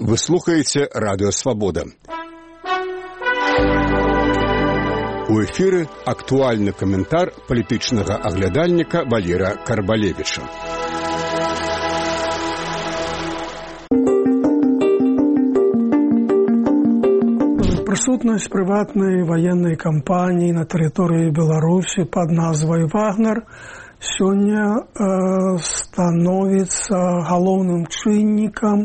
Вы слухаеце Радыё Свабода. У эфіры актуальны каментар палітычнага аглядальніка Валера Карбалевіча. Прысутнасць прыватнай ваеннай кампаніі на тэрыторыі Беларусі пад назвай «Вагнер» сёння становіцца галоўным чыннікам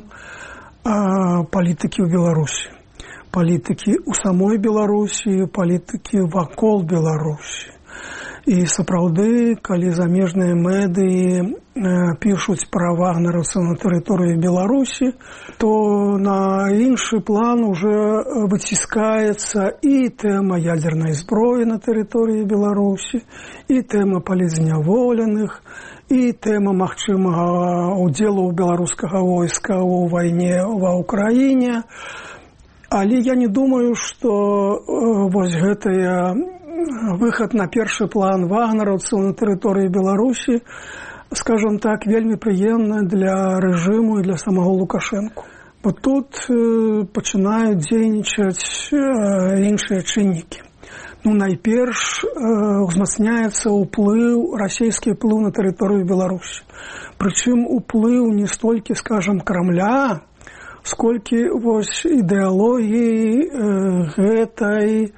палітыкі ў Беларусі. Палітыкі ў самой Беларусі, палітыкі вакол Беларусі. І сапраўды, калі замежныя медыі пішуць пра вагнераўцаў на тэрыторыі Беларусі, то на іншы план уже выціскаецца і тэма ядзернай зброі на тэрыторыі Беларусі, і тэма палітзняволеных, і тэма магчымага ўдзелу беларускага войска ў вайне ва Ўкраіне. Але я не думаю, што вось гэтая выхад на першы план вагнераўцаў на тэрыторыі Беларусі, скажам так, вельмі прыемна для рэжыму і для самого Лукашэнку. Бо тут пачынаюць дзейнічаць іншыя чыннікі. Найперш узмацняецца ўплыў, расійскі ўплыў на тэрыторыю Беларусі. Прычым уплыў не столькі, скажам, Крамля, сколькі вось ідэалогіі гэтай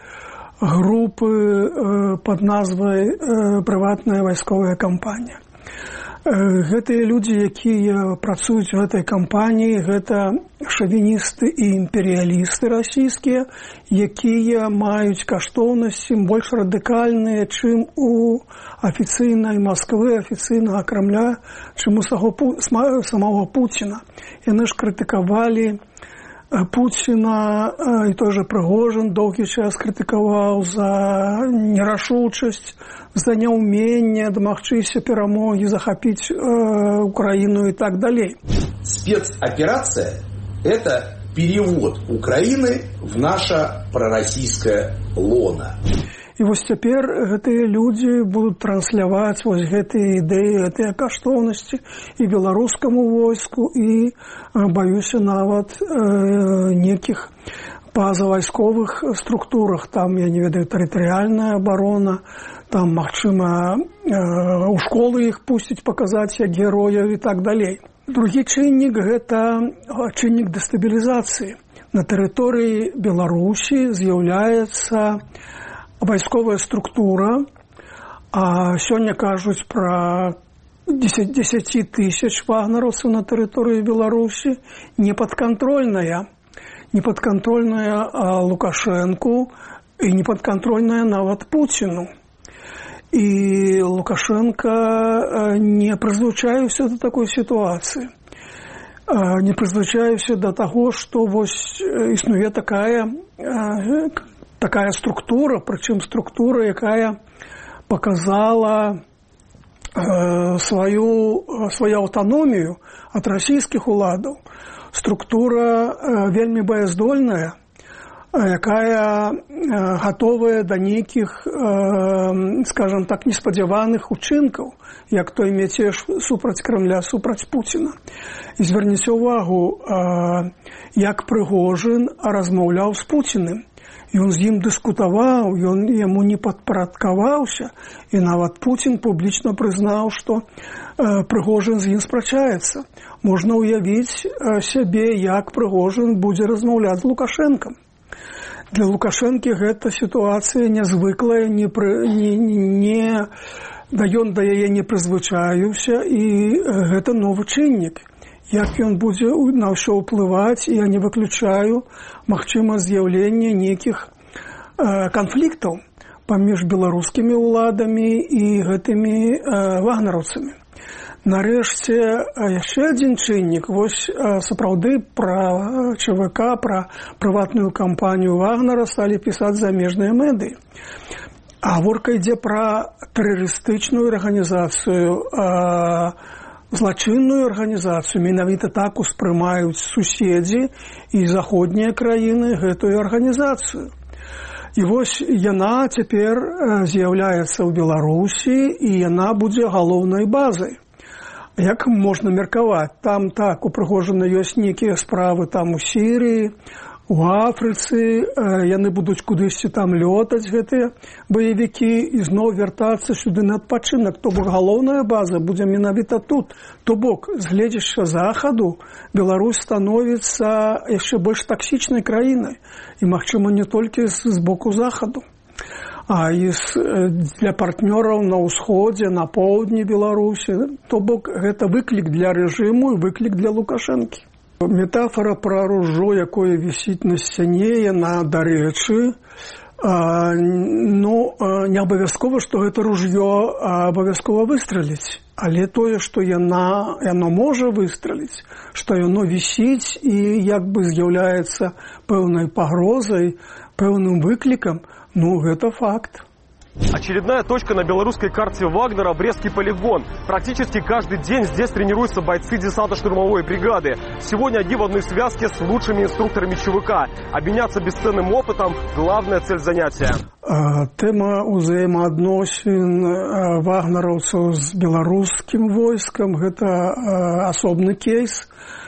групы пад назвай «Прыватная вайсковая кампанія». Гэтыя людзі, якія працуюць у гэтай кампаніі, гэта шавіністы і імперыялісты расійскія, якія маюць каштоўнасці больш радыкальныя, чым у афіцыйнай Масквы, афіцыйнага Крамля, чым у самого Пуціна. Яны ж крытыкавалі Пуціна, і той же Прыгожин доўгі час крытыкаваў за нерашучасць, за няўменне дамагчыся перамогі, захапіць Украину и так далее. Спецоперация – это перевод Украины в наше пророссийское лоно. І вось цяпер гэтыя людзі будуць трансляваць вось гэтыя ідэі, гэтыя каштоўнасці і беларускаму войску, і, баюся, нават некіх пазавайсковых структурах. Там, я не ведаю, тэрытарыяльная абарона, там, магчыма, у школы іх пусціць, паказаць як герояў і так далей. Другі чыннік – гэта чыннік дэстабілізацыі. На тэрыторыі Беларусі з'яўляецца вайсковая структура, а сёння кажуць пра 10 тысяч вагнераўцаў на тэрыторыі Беларусі, непадкантрольная Лукашэнку і непадкантрольная нават Пуціну. І Лукашенко не прызвычаіўся да такой сітуацыі. Не прызвычаіўся да таго, што вось існуе такая структура, причем структура, якая показала свою аўтаномію ад расійскіх уладаў. Структура вельмі баяздольная, якая готовая до нейкіх, скажем так, неспадзяваных учынкаў, як той мяцеж супраць Крамля, супраць Пуціна. І звярніце ўвагу, як Прыгожин размаўляў з Пуціным. Ён з ім дыскутаваў, ён яму не падпарадкаваўся, і нават Пуцін публічна прызнаў, што Прыгожин з ім спрачаецца. Можна ўявіць сябе, як Прыгожин будзе размаўляць з Лукашэнкам. Для Лукашэнкі гэта сітуацыя нязвыклая, ён да яе не прызвычаіўся, і гэта новы чыннік. Як ён будзе на ўсё ўплываць, я не выключаю магчыма з'яўлення нейкіх канфліктаў паміж беларускімі ўладамі і гэтымі вагнераўцамі. Нарэшце, яшчэ адзін чыннік. Вось сапраўды пра ЧВК, пра прыватную кампанію Вагнера сталі пісаць замежныя медыі. Гаворка ідзе пра тэрарыстычную арганізацыю, злачынную арганізацыю. Менавіта так успрымаюць суседзі і заходнія краіны гэтую арганізацыю. І вось яна цяпер з'яўляецца ў Беларусі, і яна будзе галоўнай базай. Як можна меркаваць? Там так упрыгожаны ёсць нейкія справы там у Сірыі, у Афрыцы, яны будуць кудысьці там лётаць, гэтыя баевікі, і зноў вяртацца сюды на адпачынак. То бок галоўная база будзе менавіта тут. То бок, з гледзяшча захаду, Беларусь становіцца яшчэ больш таксічнай краінай. І, магчыма, не толькі з боку захаду, а і для партнёраў на ўсходзе, на поўдні Беларусі. То бок, гэта выклік для рэжыму і выклік для Лукашэнкі. Метафора пра ружо, якое вісіць на сцяне, яна, дарэчы, не абавязкова, што гэта ружьё абавязкова выстраліць. Але тое, што яно можа выстраліць, што яно вісіць і як бы з'яўляецца пэўнай пагрозай, пэўным выклікам, гэта факт. Очередная точка на белорусской карте Вагнера – Брестский полигон. Практически каждый день здесь тренируются бойцы десантно-штурмовой бригады. Сегодня они в одной связке с лучшими инструкторами ЧВК. Обменяться бесценным опытом – главная цель занятия. Тема узаемаадносін вагнераўцаў з беларускім войскам – гэта асобны кейс,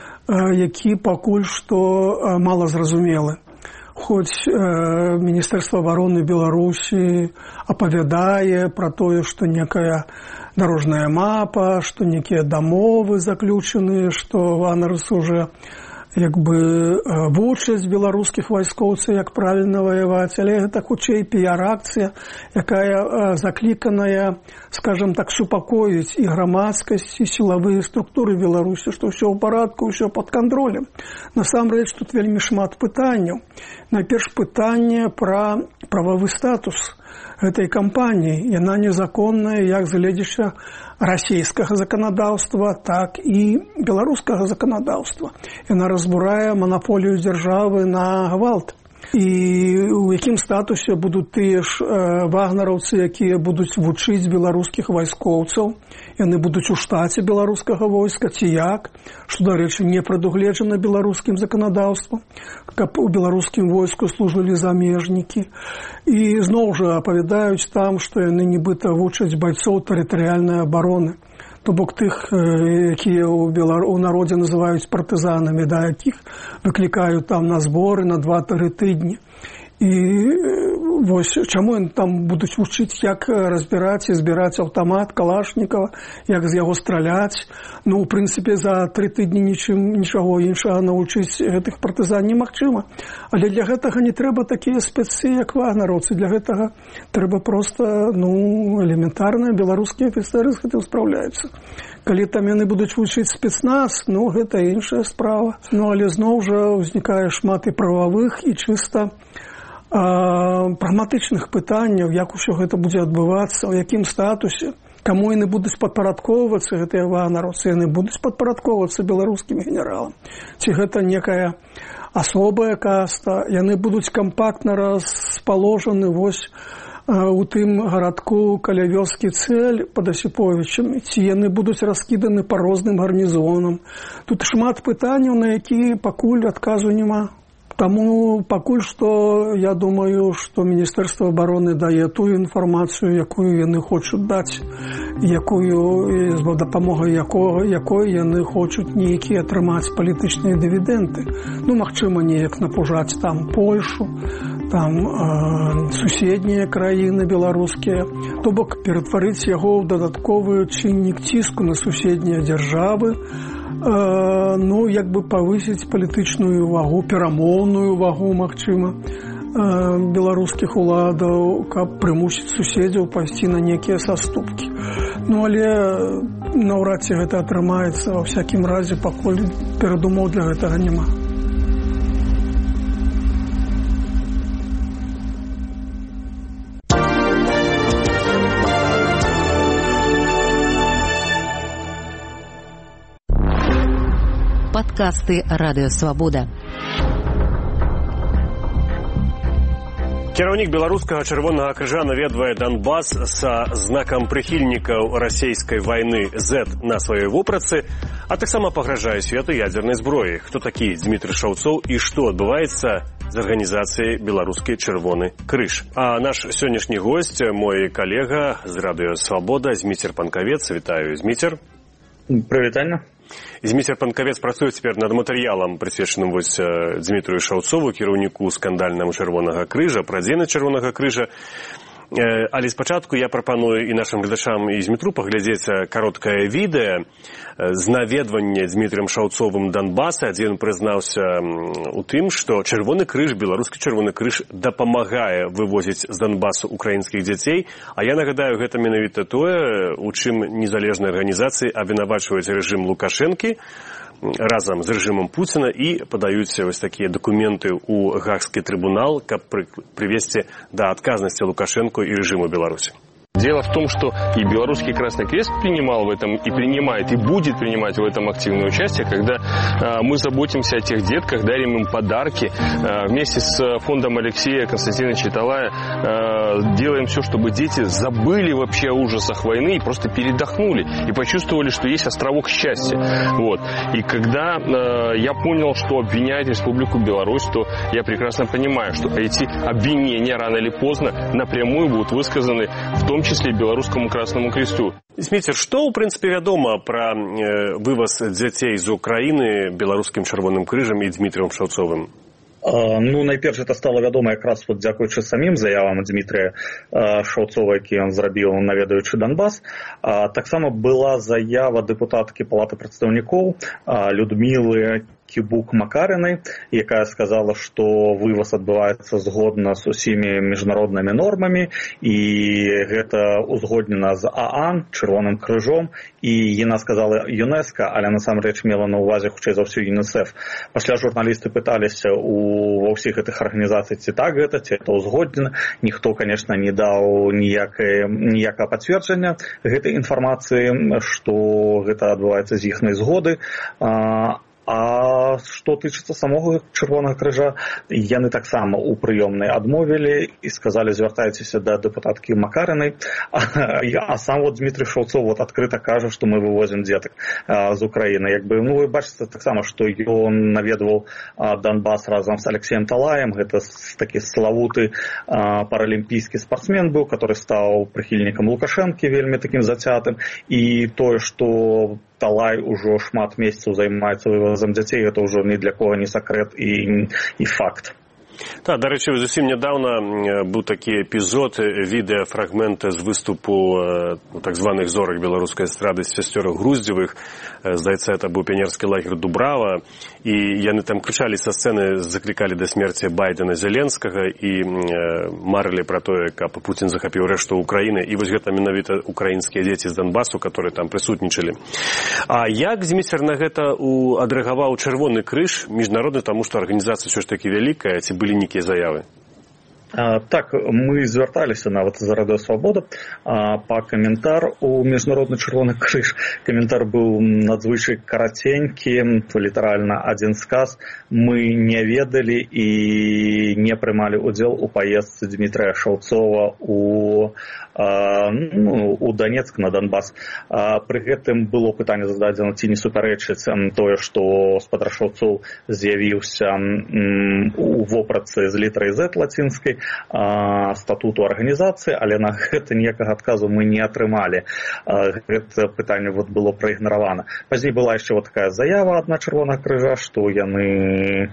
які пакуль што малазразумелы. Хоць Міністэрства абароны Беларусі апавядае пра тое, што некая дарожная мапа, што некія дамовы заключаныя, што вагнераўцы уже як бы вучаць беларускіх вайскоўцаў, як правільна ваяваць, але гэта хутчэй піяр-акцыя, якая закліканая, скажам так, супакоіць і грамадскасць, і сілавыя структуры Беларусі, што ўсё ў парадку, ўсё пад кантролем. Насамрэч тут вельмі шмат пытанняў. Найперш пытанне пра прававы статус гэтай кампаніі. Яна незаконная як з гледзяча расійскага заканадаўства, так і беларускага заканадаўства. Яна разбурае манаполію дзяржавы на гвалт. І ў якім статусе будуць тыя ж вагнераўцы, якія будуць вучыць беларускіх вайскоўцаў, яны будуць у штаце беларускага войска ці як, што, дарэчы, не прадугледжана беларускім заканадаўствам, каб у беларускім войску служылі замежнікі. І зноў жа апавядаюць там, што яны нібыта вучаць байцоў тэрытарыяльнай абароны. То бок тых, якія ў народзе называюць партызанамі, якіх выклікаюць там на зборы на 2-3 тыдні. І вось чаму яны там будуць вучыць, як разбіраць і збіраць аўтамат Калашнікава, як з яго страляць. У прынцыпе, за 3 тыдні нічого іншага навучыць гэтых партызан немагчыма. Але для гэтага не трэба такія спецыі, як вагнераўцы. Для гэтага трэба проста, элементарна, беларускія афіцэры з гэтым спраўляюцца. Калі там яны будуць вучыць спецназ, гэта іншая справа. Але зноў жа ўзнікае шмат і прававых, і чыста прагматычных пытанняў, як усё гэта будзе адбывацца, у якім статусе, каму яны будуць падпарадковвацца, гэтыя вагнераўцы, яны будуць падпарадковвацца беларускім генералам. Ці гэта некая асобая каста, яны будуць кампактна распаложаны вось у тым гарадку каля вёскі Цэль пад Асіповічам, ці яны будуць раскіданы па розным гарнізонам. Тут шмат пытанняў, на якія пакуль адказу няма. Таму пакуль што, я думаю, што Міністэрства абароны дае тую інфармацыю, якую яны хочуць даць, з дапамогай якой яны хочуць нейкія атрымаць палітычныя дывідэнды. Магчыма, неяк напужаць там Польшу, там суседнія краіны беларускія, то бок ператварыць яго ў дадатковы чыннік ціску на суседнія дзяржавы, як бы павысіць палітычную вагу, перамоўную вагу, магчыма, беларускіх уладаў, каб прымусіць суседзяў пайсці на некія саступкі. Але наўрад ці гэта атрымаецца, ва ўсякім разе, пакуль перадумоў для гэтага няма. Падкасты Радыё Свабода. Кіраўнік беларускага чырвонага крыжа наведвае Донбас са знакам прыхільнікаў расійскай вайны Z на сваёй вопратцы, а таксама пагражае свету ядзернай зброі. Хто такі Дмітрый Шаўцоў і што адбываецца з арганізацыяй беларускі чырвоны крыж. А наш сённяшні госць, мой калега з Радыё Свабода, Зміцер Панкавец. Вітаю, Зміцер. Прывітанне. Зміцер Панкавец працуе цяпер над матэрыялам, прысвечаным Дзмітрыю Шаўцову, кіраўніку скандальнаму Чырвонага крыжа, пра дзейнасць Чырвонага крыжа. Але спачатку я прапаную і нашым гледачам і Змітру паглядзець кароткае відэа з наведвання Дзмітрыем Шаўцовым Донбаса, дзе ён прызнаўся у тым, што Чырвоны крыж, беларускі Чырвоны крыж дапамагае вывозіць з Донбасу украінскіх дзяцей, а я нагадаю, гэта менавіта тое, у чым незалежныя арганізацыі абвінавачваюць рэжым Лукашэнкі разам з рэжымам Пуціна і падаюць вось такія дакументы ў Гаагскі трыбунал, каб прывесці да адказнасці Лукашэнку и режиму Беларуси. Дело в том, что и Белорусский Красный Крест принимал в этом, и принимает, и будет принимать в этом активное участие, когда мы заботимся о тех детках, дарим им подарки. Вместе с фондом Алексея Константиновича Талая делаем все, чтобы дети забыли вообще о ужасах войны и просто передохнули, и почувствовали, что есть островок счастья. Вот. И когда я понял, что обвиняют Республику Беларусь, то я прекрасно понимаю, что эти обвинения рано или поздно напрямую будут высказаны в том числе Белорусскому Красному Кресту. Зміцер, што, у прынцыпе, вядома пра вываз дзяцей з Украіны беларускім Чырвоным крыжам і Дзмітрыем Шаўцовым? Ну, найперш гэта стала вядома якраз дзякуючы самім заявам Дзмітрыя Шаўцова, які ён зрабіў, наведаючы Донбас. Таксама была заява дэпутаткі Палаты прадстаўнікоў Людмілы Кібук-Макарынай, якая сказала, што вываз адбываецца згодна з усімі міжнароднымі нормамі, і гэта узгоднена з ААН, Чырвоным крыжом, і яна сказала ЮНЕСКО, але насамрэч мела на ўвазе хутчэй за ўсё ЮНІСЕФ. Пасля журналісты пыталіся ва ўсіх гэтых арганізацый, ці так гэта, ці это ўзгоднена. Ніхто, конечно, не даў ніякага пацверджання гэтай інфармацыі, што гэта адбываецца з іхнай згоды. А што тычыцца самога Чырвонага крыжа, яны таксама ў прыёмнай адмовілі і сказалі, звяртайцеся да дэпутаткі Макарынай. А сам Дзмітрый Шаўцоў адкрыта кажа, што мы вывозім дзетак з Украіны. Вы бачыце таксама, што ён наведваў Донбас разам з Алексеем Талаем. Гэта такі славуты паралімпійскі спартсмен быў, который стаў прыхільнікам Лукашэнкі, вельмі такім зацятым. І тое, што Талай ужо шмат месяцаў займаецца вывозам дзяцей, гэта ўжо ні для кого не сакрэт і факт. Так, дарэчы, зусім нядаўна быў такі эпізод, відэафрагмент з выступу так званых зорак беларускай эстрады сясцёрак Груздзевых. Здаецца, это быў піянерскі лагер Дубрава, і яны там крычалі са сцэны, заклікалі да смерці Байдена, Зеленскага і марылі пра тое, каб Пуцін захапіў рэшту Украіны. І вось гэта менавіта украінскія дзеці з Донбасу, которые там прысутнічалі. А як Зміцер на гэта адрэагаваў Чырвоны крыж міжнародны, таму што арганізацыя ўсё ж такі вялікая, ці былі нейкія заявы? Так, мы звярталіся нават за Радыё Свабода па каментар у міжнародны Чырвоны крыж. Каментар быў надзвычай караценькі, літаральна адзін сказ. Мы не ведалі і не прымалі удзел у паездцы Дзмітрыя Шаўцова у Донецк на Донбас. Пры гэтым было пытанне зададзена, ці не супярэчыць тое, што спадар Шаўцоў з'явіўся у вопратцы з літарай Z лацінскай статуту арганізацыі, але на гэта ніякага адказу мы не атрымалі. Гэта пытанне было праігнаравана. Пазней была яшчэ такая заява адна Чырвонага крыжа, што яны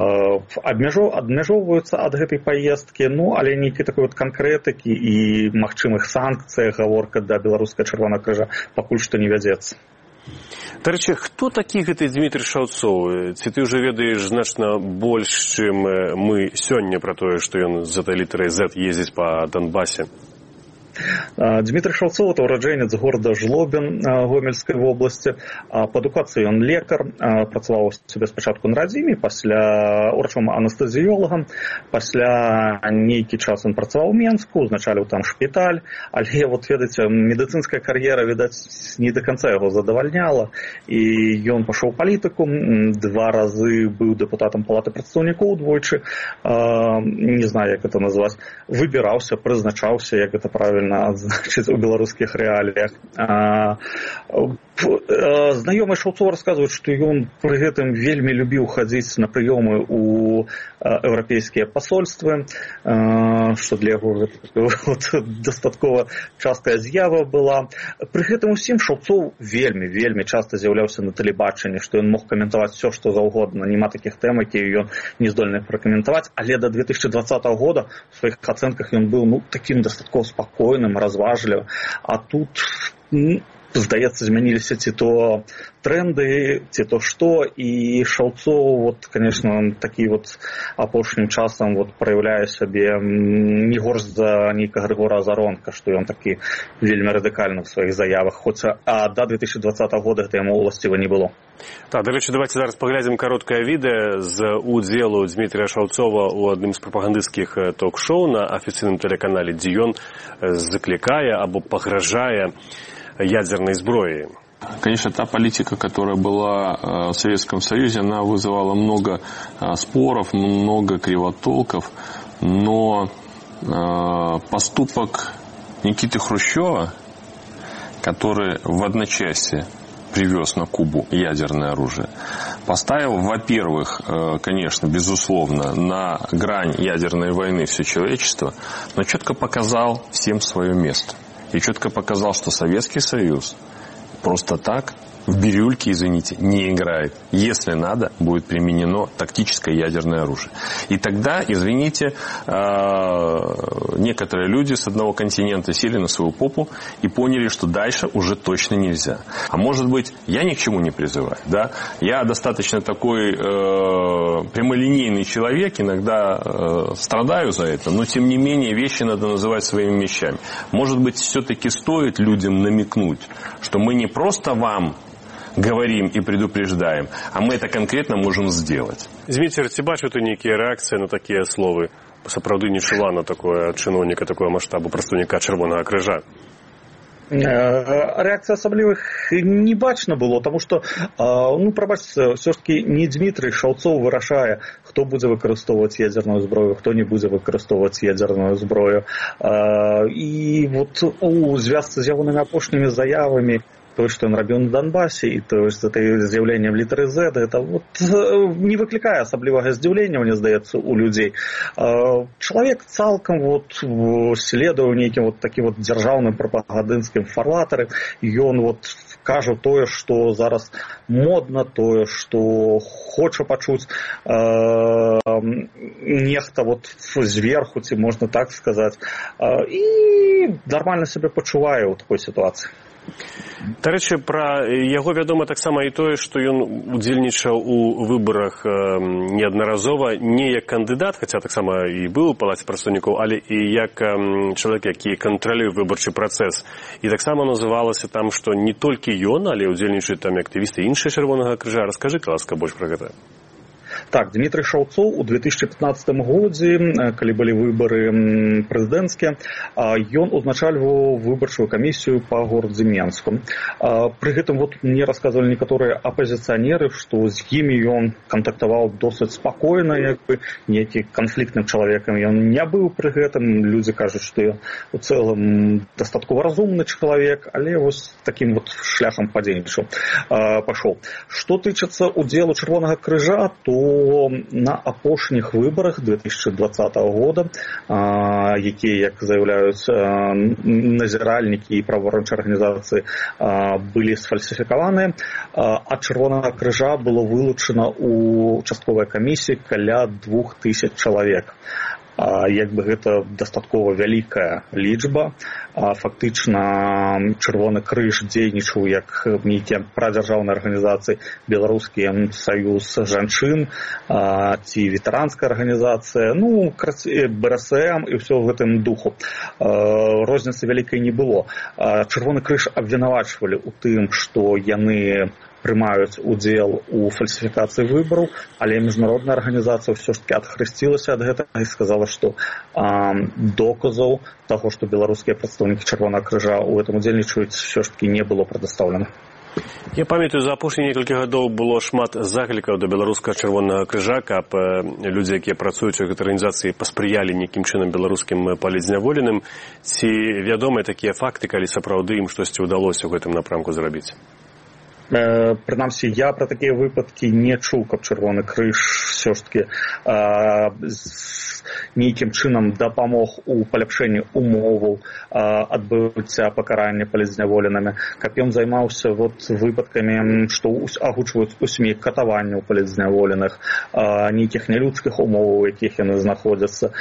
абмяжоўваюцца ад гэтай паездкі, але нейкай такой канкрэтыкі і магчымых санкцый, гаворка да беларускага Чырвонага крыжа пакуль што не вядзецца. Дарэчы, хто такі гэты Дзмітрый Шаўцоў? Ці ты ўжо ведаеш значна больш, чым мы сёння пра тое, што ён з этой літарай Z ездзіць па Донбасе? Дзмітрый Шаўцоў – это ураджэнец горада Жлобін Гомельскай вобласці. Па адукацыі ён лекар, працаваў сябе спачатку на радзіме, пасля урачом-анестэзіёлагам, пасля нейкі час ён працаваў у Менску, узначаліў там шпіталь, але, ведаеце, медыцынская кар'ера, відаць, не да канца яго задавальняла, і ён пашоў у палітыку, 2 разы быў дэпутатам Палаты прадстаўнікоў, двойчы, не знаю, як гэта назваць, выбіраўся, прызначаўся, як гэта правильно, значит, у беларускіх рэаліях. Знаёмыя Шаўцова расказваюць, што ён пры гэтым вельмі любіў хадзіць на прыёмы ў еўрапейскія пасольствы, што для яго дастаткова частая з'ява была. Пры гэтым усім Шаўцоў вельмі часта з'яўляўся на тэлебачанні, што ён мог каментаваць все, што заўгодна. Няма такіх тэм, якія ён не здольны пракаментаваць, але да 2020 года у сваіх ацэнках ён быў такім дастаткова спакойным, разважлівым. А тут здаецца, змяніліся ці то тренды, ці то што, і Шаўцоў, конечно, такі апошнім часам праяўляе сябе не горш за нейкага Грыгора Азаронка, што ён такі вельмі радыкальны ў сваіх заявах, хоць да 2020 года гэта яму ўласціва не было. Так, до речі, давайте зараз поглядзім кароткае відэа з удзелу Дмітрія Шаўцова ў адным з прапагандысцкіх ток-шоу на афіцыйным тэлеканале, дзе ён заклікае або пагражае ядерной сброей. Конечно, та политика, которая была в Советском Союзе, она вызывала много споров, много кривотолков, но поступок Никиты Хрущева, который в одночасье привез на Кубу ядерное оружие, поставил, во-первых, конечно, безусловно, на грань ядерной войны все человечество, но четко показал всем свое место. И четко показал, что Советский Союз просто так в бирюльке, извините, не играет. Если надо, будет применено тактическое ядерное оружие. И тогда, извините, некоторые люди с одного континента сели на свою попу и поняли, что дальше уже точно нельзя. А может быть, я ни к чему не призываю, да? Я достаточно такой прямолинейный человек, иногда страдаю за это, но тем не менее вещи надо называть своими вещами. Может быть, все-таки стоит людям намекнуть, что мы не просто вам говорим и предупреждаем, а мы это конкретно можем сделать. Зміцер, ці бачите нейкія рэакцыі на такія словы? Сапраўды не чула на такое чыноўніка такого маштабу, прадстаўніка Чырвонага крыжа. Реакций особливых не бачно было, тому що, пробачте, все-таки не Дмитрий Шаўцоў вырашае, хто будзе выкарыстоўваць ядерную зброю, хто не будзе выкарыстоўваць ядерную зброю. І у звязцы з ягонымі апошнімі заявамі, то, что он рабіў на Донбассе, и то есть это з'яўленне літары Z, это не выкликае асаблівага здзіўлення, мне здаецца, у людзей. Чалавек цалкам следуе нейкім такім дзяржаўным прапагандысцкім фарватары, ён кажа тое, што зараз модна, тое, што хоча пачуць нехта зверху, ці можна так сказаць, і нармальна сябе пачувае ў такой сітуацыі. Дарэчы, пра яго вядома таксама і тое, што ён удзельнічаў у выбарах неаднаразова не як кандыдат, хаця таксама і быў у палаце прадстаўнікоў, але і як чалавек, які кантралюе выбарчы працэс. І таксама называлася там, што не толькі ён, але удзельнічаюць там актывісты іншыя Чырвонага крыжа. Раскажы, ласка, больш пра гэта. Так, Дмітрый Шаўцоў у 2015 годзе, калі былі выбары прэзідэнцкія, ён узначальваў выбарчую камісію па горадзе Менску. Пры гэтым мне расказвалі некаторыя апазіцыянеры, што з імі ён кантактаваў досыць спакойна, нейкі канфліктным чалавекам ён не быў пры гэтым. Людзі кажуць, што ён у цэлым дастаткова разумны чалавек, але такім шляхам падзейнічаў пашоў. Што тычыцца удзелу Чырвонага крыжа, то на апошніх выбарах 2020 года, якія, як заяўляюць назіральнікі і праваабарончыя арганізацыі, былі сфальсіфікаваныя, ад Чырвонага крыжа было вылучана ў участковай камісіі каля 2000 чалавек. Гэта дастаткова вялікая лічба. Фактычна Чырвоны крыж дзейнічаў як нейкія прадзяржаўныя арганізацыі, Беларускі саюз жанчын ці ветэранская арганізацыя, БРСМ і ўсё ў гэтым духу. Розніцы вялікай не было. Чырвоны крыж абвінавачвалі ў тым, што яны прымаюць удзел у фальсіфікацыі выбараў, але міжнародная арганізацыя ўсё ж таки адхрысцілася ад гэтага і сказала, што доказаў таго, што беларускія прадстаўнікі Чырвонага крыжа ў гэтым удзельнічаюць, ўсё ж таки не было прадастаўлена. Я памятаю, за апошнія некалькі гадоў было шмат заклікаў да беларускага Чырвонага крыжа, каб людзі, якія працуюць у гэтай арганізацыі, паспрыялі нейкім чынам беларускім палітзняволеным. Ці вядомыя такія факты, калі сапраўды ім штосьці ўдалося ў гэтым напрамку зрабіць? Прынамсі, я пра такія выпадкі не чуў, каб Чырвоны крыж все ж таки нейкім чынам дапамог у паляпшэнні умоваў адбыцця пакарання палітзняволенымі, каб ён займаўся выпадкамі, што агучваюць у СМІ катаванняў палітзняволеных, нейкіх нялюдскіх умоваў, у якіх яны знаходзяцца.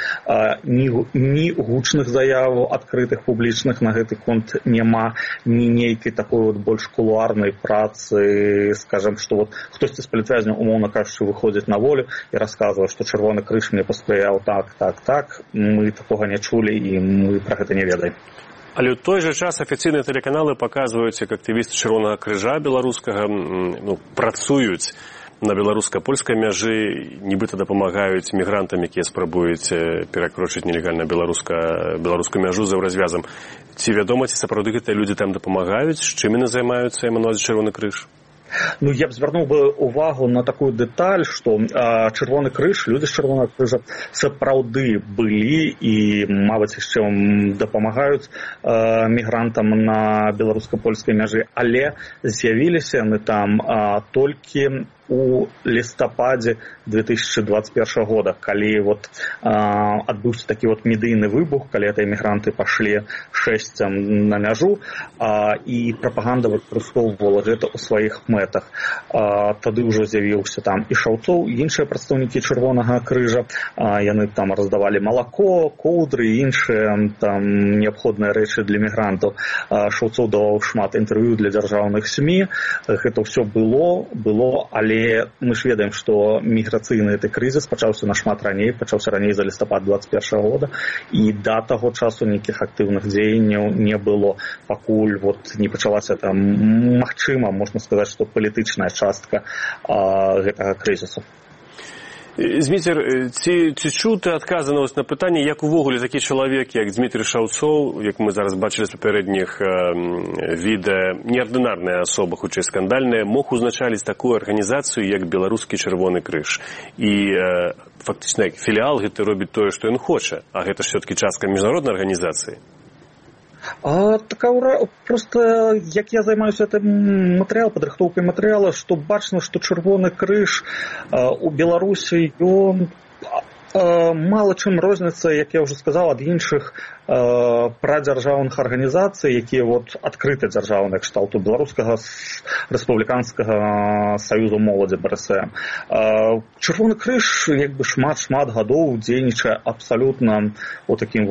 Ні гучных заяваў адкрытых публічных на гэты конт няма, ні нейкай такой больш кулуарнай працы, скажем, што хтосьці з палітвязняў, умоўна кажучы, выходзіць на волю і расказвае, што Чырвоны крыж мне паспрыяў так, мы такога не чулі і мы пра гэта не ведаем. Але ў той жа час афіцыйныя тэлеканалы паказваюць, як актывісты Чырвонага крыжа беларускага працуюць на беларуска-польскай мяжы, нібыта дапамагаюць мігрантам, якія спрабуюць перакрочыць нелегальна беларускую мяжу за развязам. Ці вядома, ці сапраўды гэтыя людзі там дапамагаюць? З чым яны займаюцца, Эммануэль Чырвоны крыж? Я б звярнуў бы увагу на такую дэталь, што Чырвоны крыж, людзі з Чырвонага крыжа сапраўды былі і, мабыць, яшчэ дапамагаюць мігрантам на беларуска-польскай мяжы, але з'явіліся яны там толькі у лістападзе 2021 года, калі адбыўся такі медыйны выбух, калі гэтыя мігранты пашлі шэсцям на мяжу, і прапаганда выкарыстоўвала гэта ў сваіх мэтах. Тады ўжо з'явіўся там і Шаўцоў, і іншыя прадстаўнікі Чырвонага крыжа. Яны там раздавалі малако, коўдры і іншыя там неабходныя рэчы для мігрантаў. Шаўцоў даваў шмат інтэрв'ю для дзяржаўных СМІ. Гэта ўсё было, але мы ж ведаем, што міграцыйны крызіс пачаўся нашмат раней, пачаўся раней за лістапад 2021 года, і да таго часу нейкіх актыўных дзеянняў не было, пакуль не пачалася там, магчыма, можна сказаць, што палітычная частка гэтага крызісу. Зміцер, ці чуў ты адказы на пытанне, як увогуле такі чалавек, як Дзмітрый Шаўцоў, як мы зараз бачылі з папярэдніх відэа, неардынарная асоба, хутчэй скандальная, мог узначаліць такую арганізацыю, як Беларускі Чырвоны крыж. І фактычна філіал гэты робіць тое, што ён хоча, а гэта ж все-таки частка міжнароднай арганізацыі. Просто як я займаюся гэтым падрыхтоўкай матэрыяла, што бачна, што Чырвоны крыж у Беларусі ён мала чым розніцца, як я ўжо сказаў, ад іншых прадзяржаўных арганізацый, якія адкрыта дзяржаўныя кшталту беларускага рэспубліканскага саюзу моладзі БРСМ. Чырвоны крыж шмат гадоў дзейнічае абсалютна у такім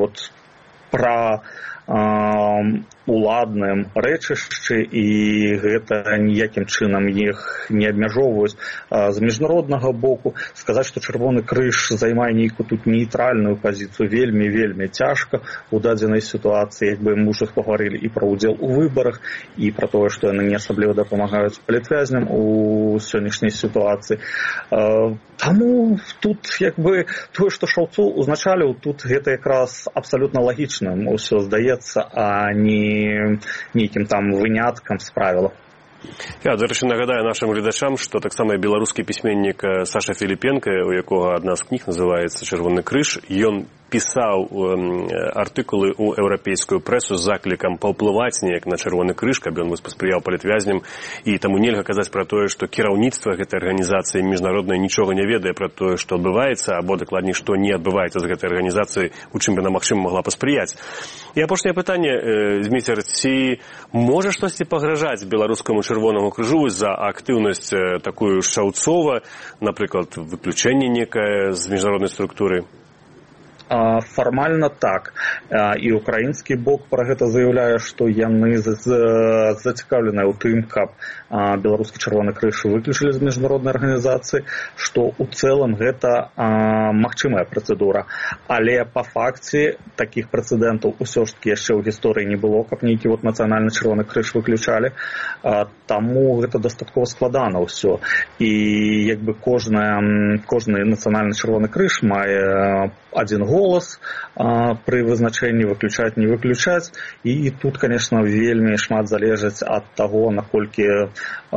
уладным рэчышчы, і гэта ніякім чынам іх не абмяжоўваюць. З міжнароднага боку сказаць, што Чырвоны крыж займае нейкую тут нейтральную пазіцыю вельмі цяжка у дадзенай сітуацыі. Мы ўжо пагаварылі і пра ўдзел у выбарах, і пра тое, што яны не асабліва дапамагаюць палітвязням у сённяшняй сітуацыі. Таму тут тое, што Шаўцоў узначаліў, тут гэта якраз абсалютна лагічным усё здаецца, а не нейкім там выняткам з правілаў. Я, дарэчы, нагадаю нашим гледачам, што таксама беларускі пісьменнік Саша Філіпенка, у якога адна з кніг называецца «Чырвоны крыж», ён пісаў артыкулы ў еўрапейскую прэсу з заклікам паўплываць неяк на Чырвоны крыж, каб ён паспрыяў палітвязням, і таму нельга казаць пра тое, што кіраўніцтва гэтай арганізацыі міжнароднай нічога не ведае пра тое, што адбываецца, або дакладней, што не адбываецца з гэтай арганізацыі, у чым яна, магчыма, магла паспрыяць. І апошняе пытанне, Зміцер, ці можа штосьці пагражаць беларускаму Чырвонаму крыжу за актыўнасць такую Шаўцова, напрыклад, выключэнне некае з міжнароднай структуры? Фармальна так. І украінскі бок пра гэта заяўляе, што яны зацікаўленыя ў тым, каб беларускі Чырвоны крыж выключылі з міжнароднай арганізацыі, што ў цэлым гэта магчымая працэдура. Але па факце такіх прэцэдэнтаў усё ж такі яшчэ ў гісторыі не было, каб нейкі нацыянальны Чырвоны крыж выключалі. Таму гэта дастаткова складана ўсё. І кожны нацыянальны Чырвоны крыж мае 1 год голас пры вызначэнні выключаць, не выключаць. І тут, конечно, вельмі шмат залежыць ад таго, наколькі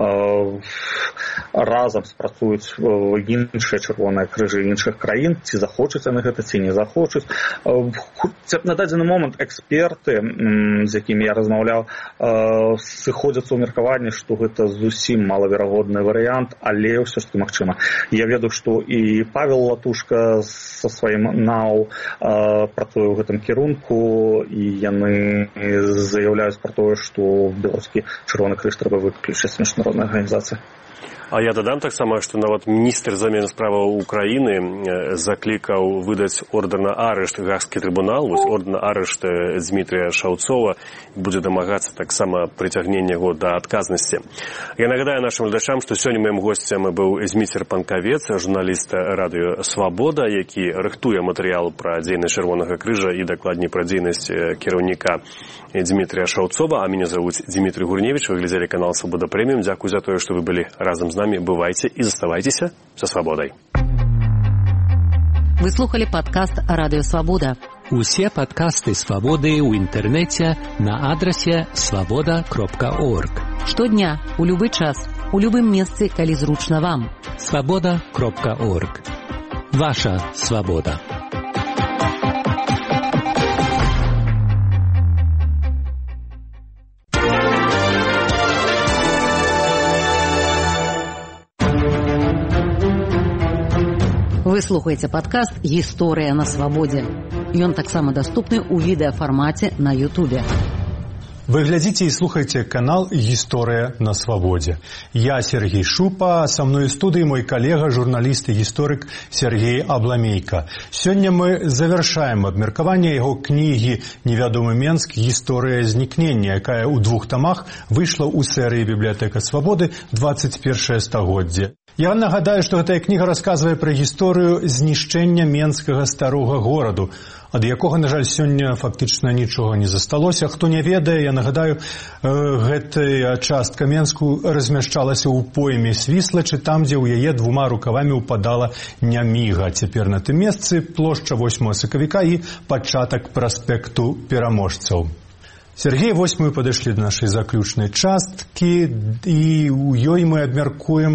разам спрацуюць іншыя чырвоныя крыжы іншых краін, ці захочуць яны гэта, ці не захочуць. На дадзены момант эксперты, з якімі я размаўляў, сыходзяцца ў меркаванні, што гэта зусім малаверагодны варыянт, але ўсё ж таки магчыма. Я ведаю, што і Павел Латушка са сваім НАУ працуе ў гэтым кірунку, і яны заяўляюць пра тое, што беларускі чырвоны крыж трэба выключыць з міжнароднай арганізацыі. А я дадам таксама, што нават міністр замежных справаў Украіны заклікаў выдаць ордэр на арышт Гаагскі трыбунал. Вось ордэр на арышт Дмітрія Шаўцова будзе дамагацца таксама прыцягнення яго да адказнасці. Я нагадаю нашым гледачам, што сёння маім госцем быў Зміцер Панкавец, журналіст радыё «Свабода», які рыхтуе матэрыял пра дзейнасць Чырвонага крыжа і дакладней пра дзейнасць кіраўніка Дмітрія Шаўцова. А мяне завуць Дмітрий Гурневич. Вы глядзелі канал «Свабода Прэміум». Дзякуй за тое, што вы былі разам з нами. Бывайте и заставайтесь со свободой. Вы слухали подкаст «Радио Свобода». Усе подкасты «Свободы» ў інтэрнэце на адрасе svoboda.org. Штодня, у любы час, у любым месцы, калі зручна вам. svoboda.org. Ваша свобода. Вы слухаеце падкаст «Гісторыя на свабодзе». Ён таксама даступны ў відэафармаце на Ютубе. Вы глядзіце і слухаеце канал «Гісторыя на свабодзе». Я Сергей Шупа, а са мной у студыі мой калега, журналіст і гісторык Сергей Абламейка. Сёння мы завяршаем абмеркаванне яго кнігі «Невядомы Менск. Гісторыя знікнення», якая ў 2 тамах выйшла ў серыі «Бібліятэка свабоды. 21 стагоддзе». Я нагадаю, што гэтая кніга расказвае пра гісторыю знішчэння менскага старога гораду, ад якога, на жаль, сёння фактычна нічога не засталося. Хто не ведае, я нагадаю, гэтая частка Менску размяшчалася ў пойме Свіслачы, там, дзе ў яе 2 рукавамі ўпадала Няміга. Цяпер на тым месцы плошча 8 сакавіка і пачатак праспекту Пераможцаў. Сергей, вось мы падышлі да нашай заключнай часткі, і ў ёй мы абмяркуем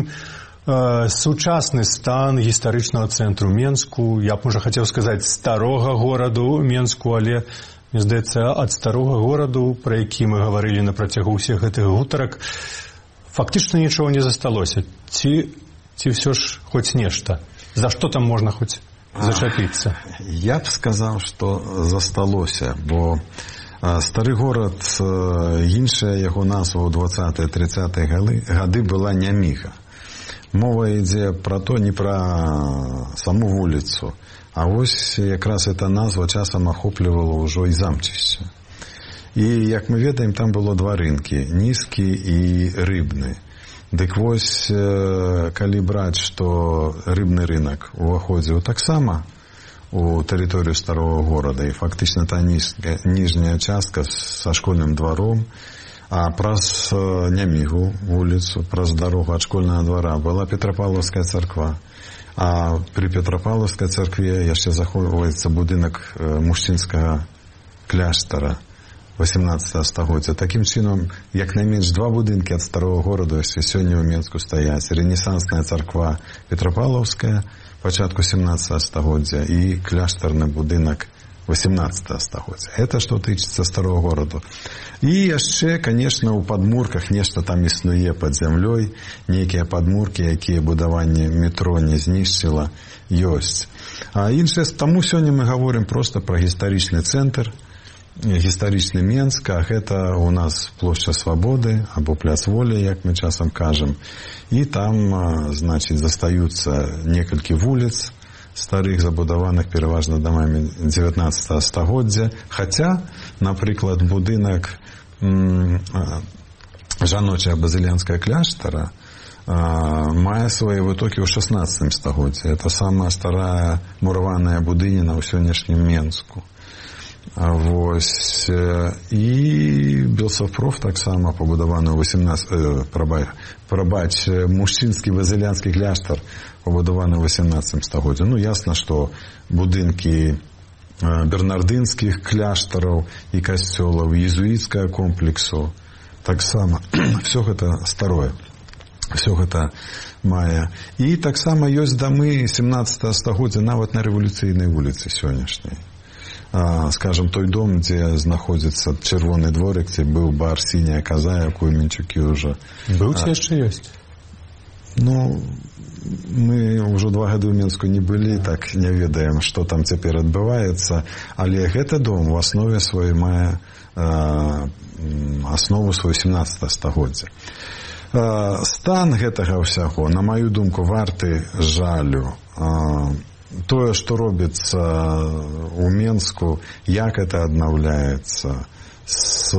сучасны стан гістарычнага цэнтру Менску. Я б, можа, хацеў сказаць старога гораду Менску, але, мне здаецца, ад старога гораду, пра які мы гаварылі на працягу ўсіх гэтых гутарак, фактычна нічога не засталося. Ці ўсё ж хоць нешта? За што там можна хоць зачапіцца? Я б сказаў, што засталося, бо стары горад, іншая яго назва ў 20-30-е гады была Няміга. Мова ідзе пра то, не пра саму вуліцу, а вось якраз эта назва часам ахоплівала ўжо і замчышча. І, як мы ведаем, там было 2 рынкі, нізкі і рыбны. Дык вось, калі браць, што рыбны рынак уваходзіў таксама у тэрыторыю старого горада, і фактычна та ніжняя частка са школьным дваром, а праз Нямігу вуліцу, праз дарогу ад школьнага двара была Петрапавлаўская царква. А пры Петрапавлаўскай царкве яшчэ захоўваецца будынак мужчынскага кляштара 18 стагоддзя. Такім чынам, як найменш 2 будынкі ад старого гораду яшчэ сёння ў Менску стаяць. Рэнесансная царква Петрапавлаўская пачатку 17 стагоддзя і кляштарны будынак 18 стагоддзя. Это што тычыцца старого гораду. І яшчэ, конечно, у падмурках нешта там існуе пад зямлёй, нейкія падмуркі, якія будаванне метро не знішчыла, ёсць. А іншае, таму сёння мы гаворым проста пра гістарычны цэнтр, гістарычны Менск, а гэта у нас плошча Свабоды, або пляц Волі, як мы часам кажам. І там, значыць, застаюцца некалькі вуліц, старых, забудаваных пераважна дамамі 19 стагоддзя. Хаця, напрыклад, будынак жаночая базыльянская кляштара мае свае вытокі ў 16 стагоддзі. Это самая старая мураваная будыніна ў сённяшнім Менску. Вось. І Белсафпроф таксама пабудаваны ў 18... мужчынскі базыльянскі кляштар пабудаваны ў 18 стагоддзі. Ну, ясна, што будынкі бернардынскіх кляштараў і касцёлаў, езуіцкага комплексу. Таксама все гэта старое, все гэта мае. І таксама ёсць дамы 17 стагоддзя нават на рэвалюцыйнай вуліцы сённяшняй. Скажем, той дом, дзе знаходзіцца чырвоны дворык, дзе быў бар «Сіняя коза», якую Мінчукі ўжо... Быў ці яшчэ ёсць? Ну, мы ўжо 2 гады ў Мінску не былі, так не ведаем, што там цяпер адбываецца, але гэты дом у аснове сваёй мае аснову сваю 17 стагоддзя. Стан гэтага ўсяго, на маю думку, варты жалю. Тое, што робіцца ў Мінску, як это аднаўляецца з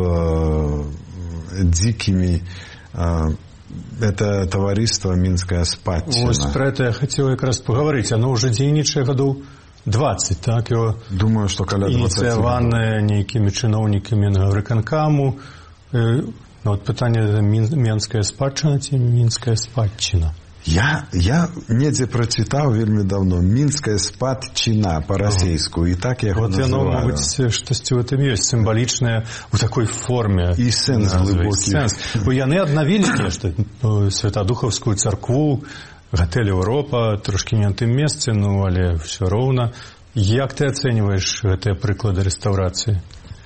дзікімі, это товариство «Мінская спадчына». Вось про это я хотел якраз поговорить. Оно уже дзейнічае гадоў 20, так? Его думаю, что каля 20. Ініцыяванае нейкімі чыноўнікамі Мінвыканкаму. Вот пытанне «Мінская спадчына» ці «Мінская спадчына». Я недзе прачытаў вельмі давно «Мінская спадчына» па-расейску, і так я яго называю. Вот яно, мабыць, штосьці ў гэтым ёсць, сімвалічнае ў такой форме. І сэнс глыбокі. Бо яны аднавілі нешта, Святадухаўскую царкву, гатэль «Еўропа», трошкі не на тым месцы, ну, але ўсё роўна. Як ты ацэньваеш гэтыя прыклады рэстаўрацыі?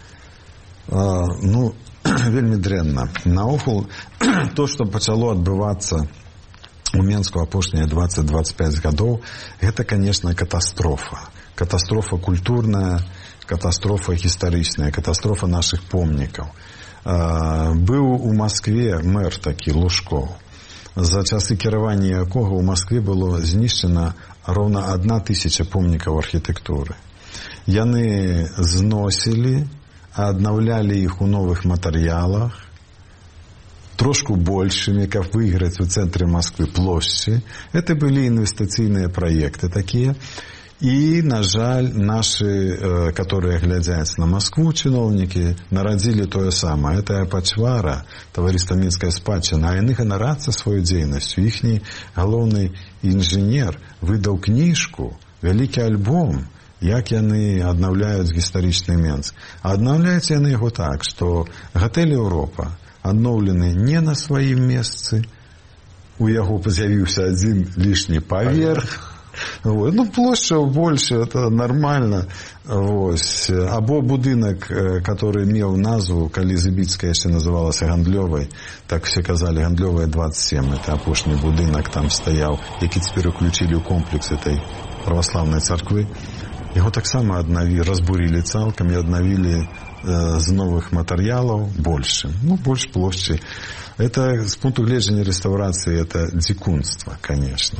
Ну, вельмі дрэнна. Наогул, то, што пачало адбывацца у Мінску апошнія 20-25 гадоў, гэта, конечно, катастрофа. Катастрофа культурная, катастрофа гістарычная, катастрофа нашых помнікаў. Быў у Маскве мэр такі Лужков, за часы кіравання якога ў Маскве было знішчана роўна 1000 помнікаў архітэктуры. Яны зносілі, аднаўлялі іх у новых матэрыялах, трошку большими, каб выйграць у цэнтры Москвы плошчы. Это былі інвестыцыйныя праекты такія. І, на жаль, нашы, которые глядзяць на Москву, чыноўнікі, нарадзілі тое самае. Это пачвара, таварыства «Мінская спадчына», а яны ганарацца сваёй дзейнасцю. Іхні галоўны інжынер выдаў кніжку, вялікі альбом, як яны аднаўляюць гістарычны Мінск. А аднаўляюць яны яго так, што гатэль «Еўропа» адноўлены не на сваім месцы, у яго з'явіўся адзін лішні паверх. Ну, плошча больше, это нормально. Або будынак, который меў назву, калі Зыбіцкая яшчэ называлася Гандлёвай, так все казалі Гандлёвая 27, это апошні будынак там стаяў, які цяпер уключілі ў комплекс этой праваслаўнай царквы. Яго таксама разбурілі цалкам і аднавілі з новых матэрыялаў больше. Ну, больше плошчы. Это, с пункту гледжання реставрации, это дзікунство, конечно.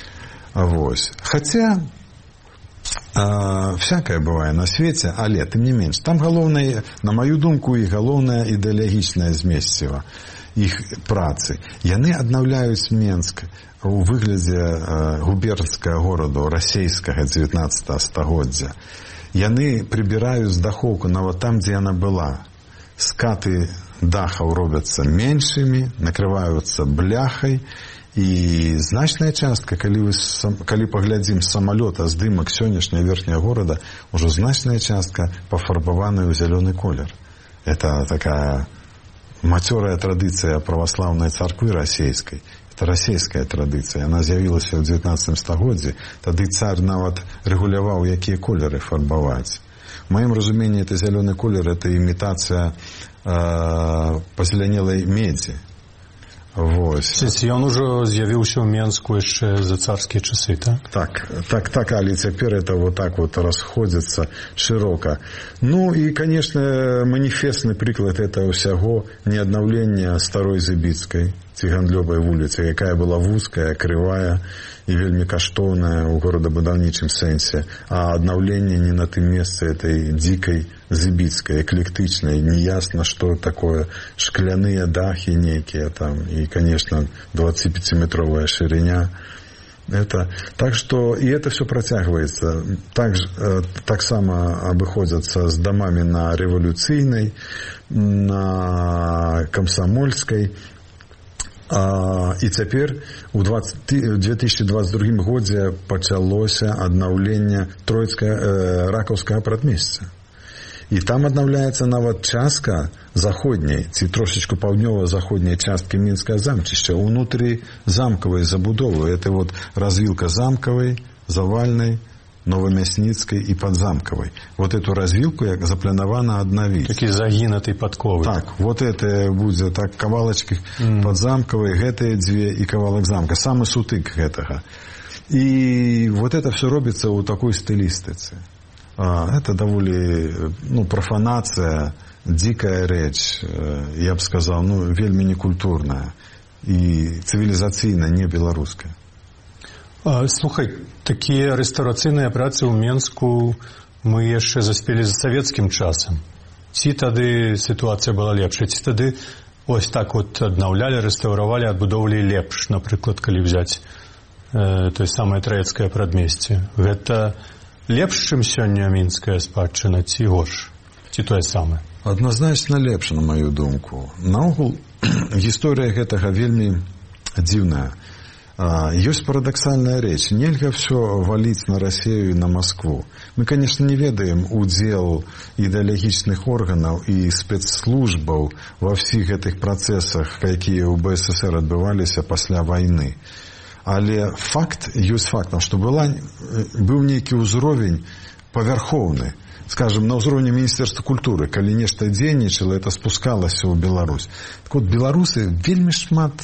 Хотя всякое бывае на свеце, але тым не менш. Там галоўнае, на маю думку, і галоўнае ідэалагічнае змесціва іх працы. Яны аднаўляюць Мінск у выглядзе губернскага гораду расейскага 19 стагоддзя. Яны прыбіраюць дахоўку нават там, дзе яна была. Скаты дахаў робяцца меншымі, накрываюцца бляхай, і значная частка, калі паглядзім з самалёта здымак сённяшняга верхняга горада, ужо значная частка пафарбаваная ў зялёны колер. Это такая мацёрая традыцыя праваслаўнай царквы расейскай. Это расійская традыцыя. Яна з'явілася ў 19 стагоддзі. Тады цар нават рэгуляваў, якія колеры фарбаваць. В маім разуменні, это зялёны колер, это імітацыя пазелянелай медзі. Ён ужо з'явіўся ў Мінску яшчэ за царскія часы, так? Так, але цяпер это вот так вот расходзіцца шырока. Ну і, конечно, маніфестны прыклад этого ўсяго не аднаўлення старой Зыбіцкай ці Гандлёвай вуліцы, якая была вузкая, крывая і вельмі каштоўная ў горадабудаўнічым сэнсе, а аднаўленне не на тым месцы этой дзікай Зыбіцкай, эклектычнай, неясно, что такое, шкляныя дахи некие там, и, конечно, 25-метровая шириня. Это, так что, и это все протягивается. Так само обыходятся с домами на Революцийной, на Комсомольской. І цяпер у 2022 годзе пачалося аднаўленне ракаўскага прадмесця. І там аднаўляецца нават частка заходняй, ці трошечку паўднёва-заходняй часткі Мінскага замчышча ўнутры замкавай забудовы. Это вот развілка замкавай, завальнай, новомясніцкай і падзамкавай. Вот эту развілку як запланавана аднавіць. Такі загінатый падковы. Так, вот это будзе так кавалачкі падзамкавай, гэтыя дзве і кавалак замка. Самы сутык гэтага. І вот это все робіцца ў такой стылістыцы. Это даволі, профанацыя, дзікая рэч, я б сказаў, вельмі некультурная і цывілізацыйна не беларуская. Слухай, такія рэстаўрацыйныя працы ў Менску мы яшчэ заспелі за савецкім часам. Ці тады сітуацыя была лепшая, ці тады ось так вот аднаўлялі, рэстаўравалі, адбудоўвалі лепш, напрыклад, калі взяць той самае траецкае прадмесце. Гэта лепш, чым сёння мінская спадчына, ці горш, ці тое самае? Адназначна лепш, на маю думку. Наогул, гісторыя гэтага вельмі дзіўная. Ёсць парадаксальная рэч. Нельга ўсё валіць на Расію і на Маскву. Мы, конечно, не ведаем удзел ідэалагічных органаў і спецслужбаў ва ўсіх гэтых працэсах, якія ў БССР адбываліся пасля вайны. Але факт ёсць фактам, што быў нейкі ўзровень павярхоўны, скажем, на ўзроўні Міністэрства культуры, калі нешта дзейнічала, это спускалася ў Беларусь. Так вот, беларусы вельмі шмат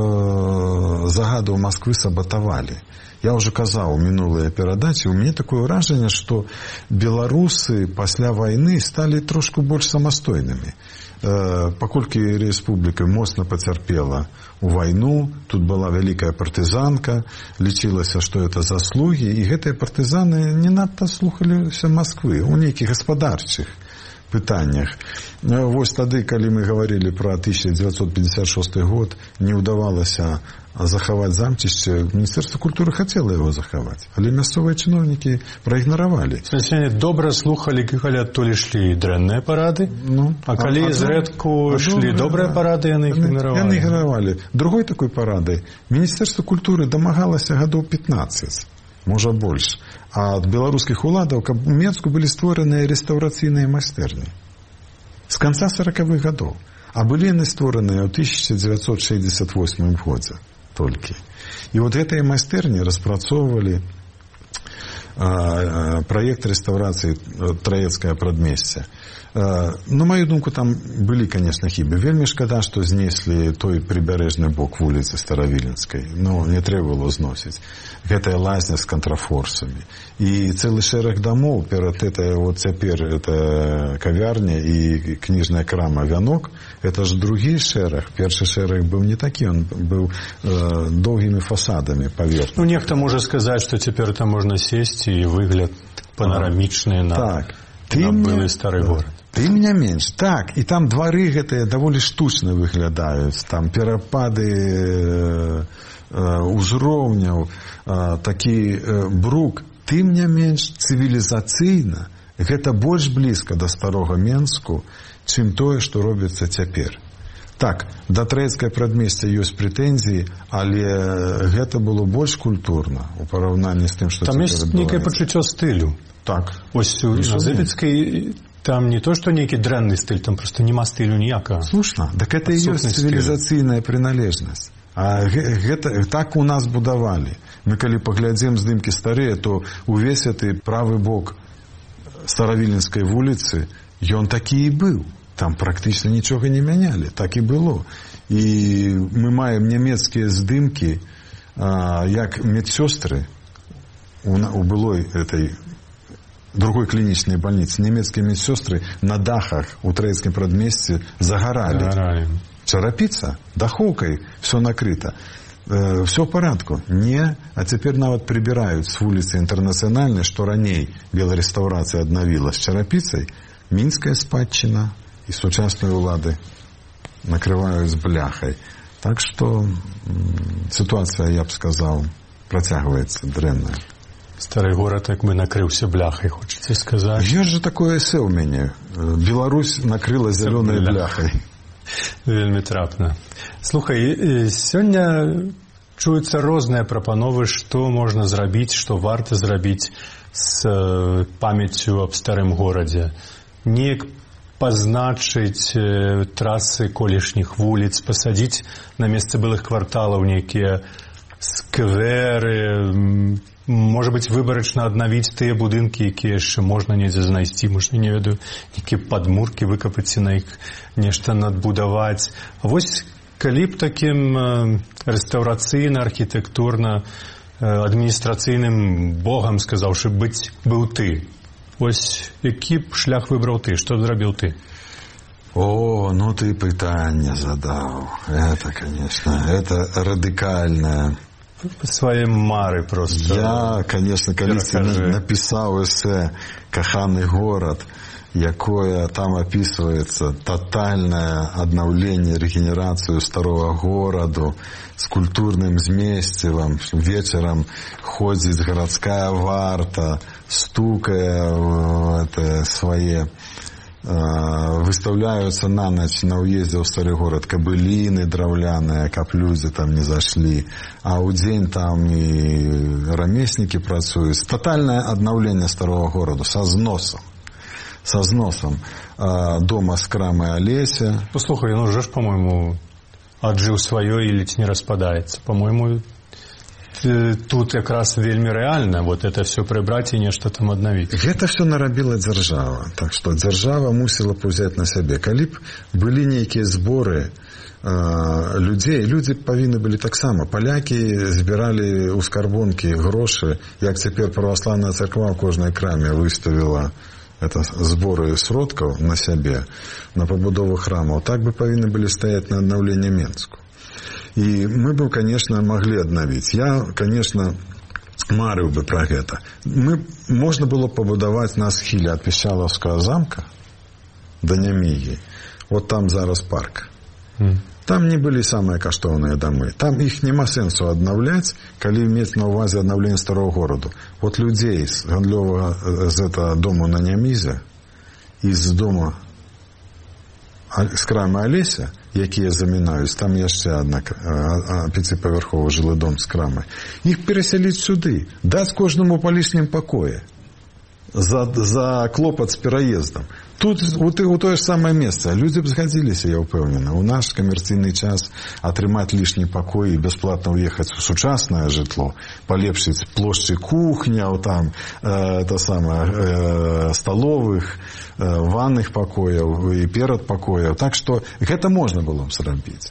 загадаў Масквы сабатавалі. Я ўжо казаў у мінулыя перадачы, у мяне такое ўражанне, што беларусы пасля вайны сталі трошку больш самастойнымі. Паколькі рэспубліка моцна пацярпела у вайну, тут была вялікая партызанка, лічылася, што это заслугі, і гэтыя партызаны не надта слухаліся Масквы у нейкіх гаспадарчых пытаннях. Вось тады, калі мы гаварылі пра 1956 год, не ўдавалася захаваць замчышча, Міністэрства культуры хацела яго захаваць, але мясцовыя чыноўнікі праігнаравалі. Добра слухалі, калі адтуль ішлі дрэнныя парады, а калі зрэдку ішлі добрыя парады, яны іх ігнаравалі. Яны ігнаравалі. Другой такой парадай Міністэрства культуры дамагалася гадоў 15, можа больш, ад беларускіх уладаў, каб у Менску былі створаныя рэстаўрацыйныя майстэрні. З канца 40-х гадоў. А былі яны створаныя ў 1968 годзе толькі. І вот гэтыя майстэрні распрацоўвалі праект рэстаўрацыі траецкае прадмесце. На маю думку, там былі, конечно, хібы. Вельмі шкада, што знеслі той прыбярэжны бок вуліцы Старавіленскай. Не трэба было зносіць. Гэтая лазня з кантрафорсамі. І цэлы шэраг дамоў перад этой, вот цяпер, это кавярня і кніжная крама «Вянок». Это ж другі шэраг. Першы шэраг быў не такі, он быў доўгімі фасадамі паверхні. Нехта можа сказаць, што цяпер там можна сесці і выгляд панарамічны на былы стары горад. Тым не менш, так, і там двары гэтыя даволі штучна выглядаюць, там перапады узроўняў, такі брук. Тым не менш, цывілізацыйна гэта больш блізка да старога Менску, чым тое, што робіцца цяпер. Так, да траецкае прадмесця ёсць прэтэнзіі, але гэта было больш культурна ў параўнанні з тым, што там ёсць нейкае пачуццё стылю. Так. Ось у Зыбіцкай там не то, што нейкі дрэнны стыль, там проста няма стылю ніякага. Слушна, так гэта і ёсць цывілізацыйная прыналежнасць. А гэта так у нас будавалі. Мы калі паглядзім здымкі старыя, то увесь гэты правы бок Старавіленскай вуліцы, ён такі і быў. Там практычна нічога не мянялі, так і было. І мы маем нямецкія здымкі, як медсёстры у былой этой другой клінічнай бальніцы, нямецкія медсёстры на дахах у траецкім прадмесці загаралі. Чарапіца, дахоўкай, все накрыта. Все в порядку. Не, а цяпер нават прыбіраюць з вуліцы Інтэрнацыянальнай, што раней беларэстаўрацыя аднавіла з чарапіцай, мінская спадчына і сучасныя ўлады накрываюць з бляхай. Так што сітуацыя, я б сказаў, працягваецца дрэнная. Стары горад як бы накрыўся бляхай, хочаце сказаць? Ёсць жа такое эсэ ў мяне. Беларусь накрыла зялёнай бляхай. Вельмі трапна. Слухай, сёння чуюцца розныя прапановы, што можна зрабіць, што варта зрабіць з памяццю аб старым горадзе. Неяк пазначыць трасы колішніх вуліц, пасадзіць на месцы былых кварталаў нейкія скверы, можа быць, выбарачна аднавіць тыя будынкі, якія яшчэ можна недзе знайсці, можна, не ведаю, нейкія падмуркі выкапаць і на іх нешта надбудаваць. Вось калі б такім рэстаўрацыйна, архітэктурна, адміністрацыйным богам, сказаўшы, быў ты. Вось які б шлях выбраў ты, што зрабіў ты? О, ну ты пытанне задаў. Это, конечно, это радыкальное. Свае мары просто. Я, конечно, калісьці напісаў эсэ «Каханы горад», якое там описывается тотальное обновление, регенерацию старого города с культурным зместивом. Вечером ходит городская варта, стукая свои, выставляются на ночь на уезде в старый город кобылины драўляные, каб люди там не зашли, а у день там и рамесники працуют. Тотальное обновление старого города со зносом дома с крамы Олеся. Послухай, ну уже ж, по-моему, отжил свое и ледь не распадается. По-моему, тут как раз вельми реально вот это все прибрать и нечто там обновить. Это все нарабила держава. Так что держава мусила взять на себе. Калі б были некие сборы людей, люди повинны были так само. Поляки збирали у скарбонки гроши, як теперь православная церква в кожной краме выставила это сборы сродков на себе, на побудову храмов, так бы повинны были стоять на обновление Менску. И мы бы, конечно, могли обновить. Я, конечно, марыў бы про это. Можно было побудовать на схиле от Пещаловского замка до Нямігі. Вот там зараз парк. Там не были самые каштоўныя дамы. Там их нема сэнсу обновлять, калі иметь на увазе обновление старого города. Вот людей с гандлёвага з этого дома на Нямізе, из дома с крамы Олеся, якія замінаюць, там яшчэ одна пяціпавярховы жылы дом с крамы. Их переселить сюды, дать кожному по лишнім покое за клопат с переездом. Тут у то же самое место. Люди б згадзіліся, я ўпэўнены. У наш камерцыйны час атрымаць лишний покой и бесплатно уехать в сучаснае жытло, полепшыць плошчы кухняў, там, столовых, ванных покояў и перад покояў. Так что гэта можно было б зрабіць.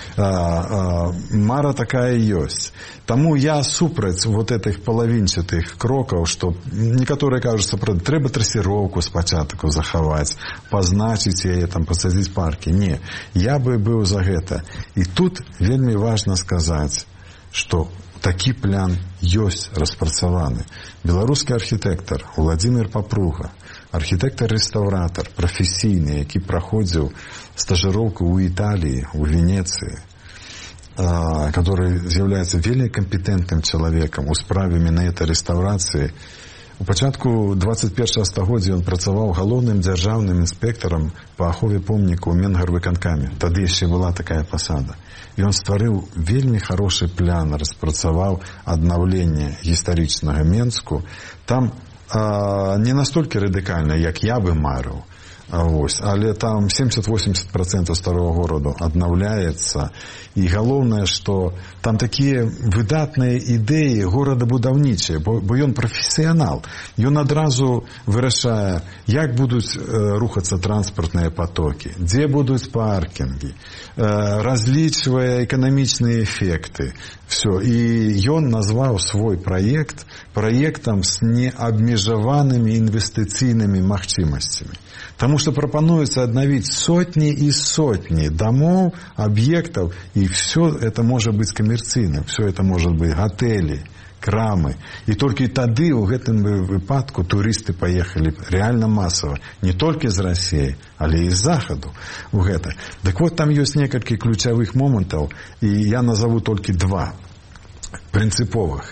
Мара такая ёсць. Таму я супраць вот этих половинчатых крокаў, что некоторые кажутся, трэба трассіроўку спачатку захаваць, пазначыць яе, там, пасадзіць парки. Не, я бы быў за гэта. И тут вельмі важно сказать, что такі план ёсць распрацаваны. Беларускі архітэктар Владимир Попруга, архітэктар-рэстаўратар прафесійны, які праходзіў стажировку у Италии, у Венеции, который является вельмі компетентным человеком у справе менавіта реставрации. У пачатку 21 стагоддзя ён працаваў галоўным дзяржаўным інспектарам па ахове помніка ў Менгарвыканкаме. Тады яшчэ была такая пасада. І ён стварыў вельмі хороший план, распрацаваў аднаўленне гістарычнага Менску. Там не настолькі радыкальна, як я бы марыў, але там 70-80% старого города аднаўляецца. І галоўнае, што там такія выдатныя ідэі горадабудаўнічыя, бо ён прафесіянал. Ён адразу вырашае, як будуць рухацца транспартныя потокі, дзе будуць паркінгі, разлічвае эканамічныя эфекты. Все. І ён назваў свой праектам з неабмежаванымі інвестыцыйнымі магчымасцямі. Потому что пропонуется обновить сотни и сотни домов, объектов, и все это может быть коммерцийным, все это может быть отели, крамы. И только тады в этом выпадку туристы поехали реально массово, не только из России, але и из Заходу. Так вот, там есть несколько ключевых моментов, и я назову только два принциповых.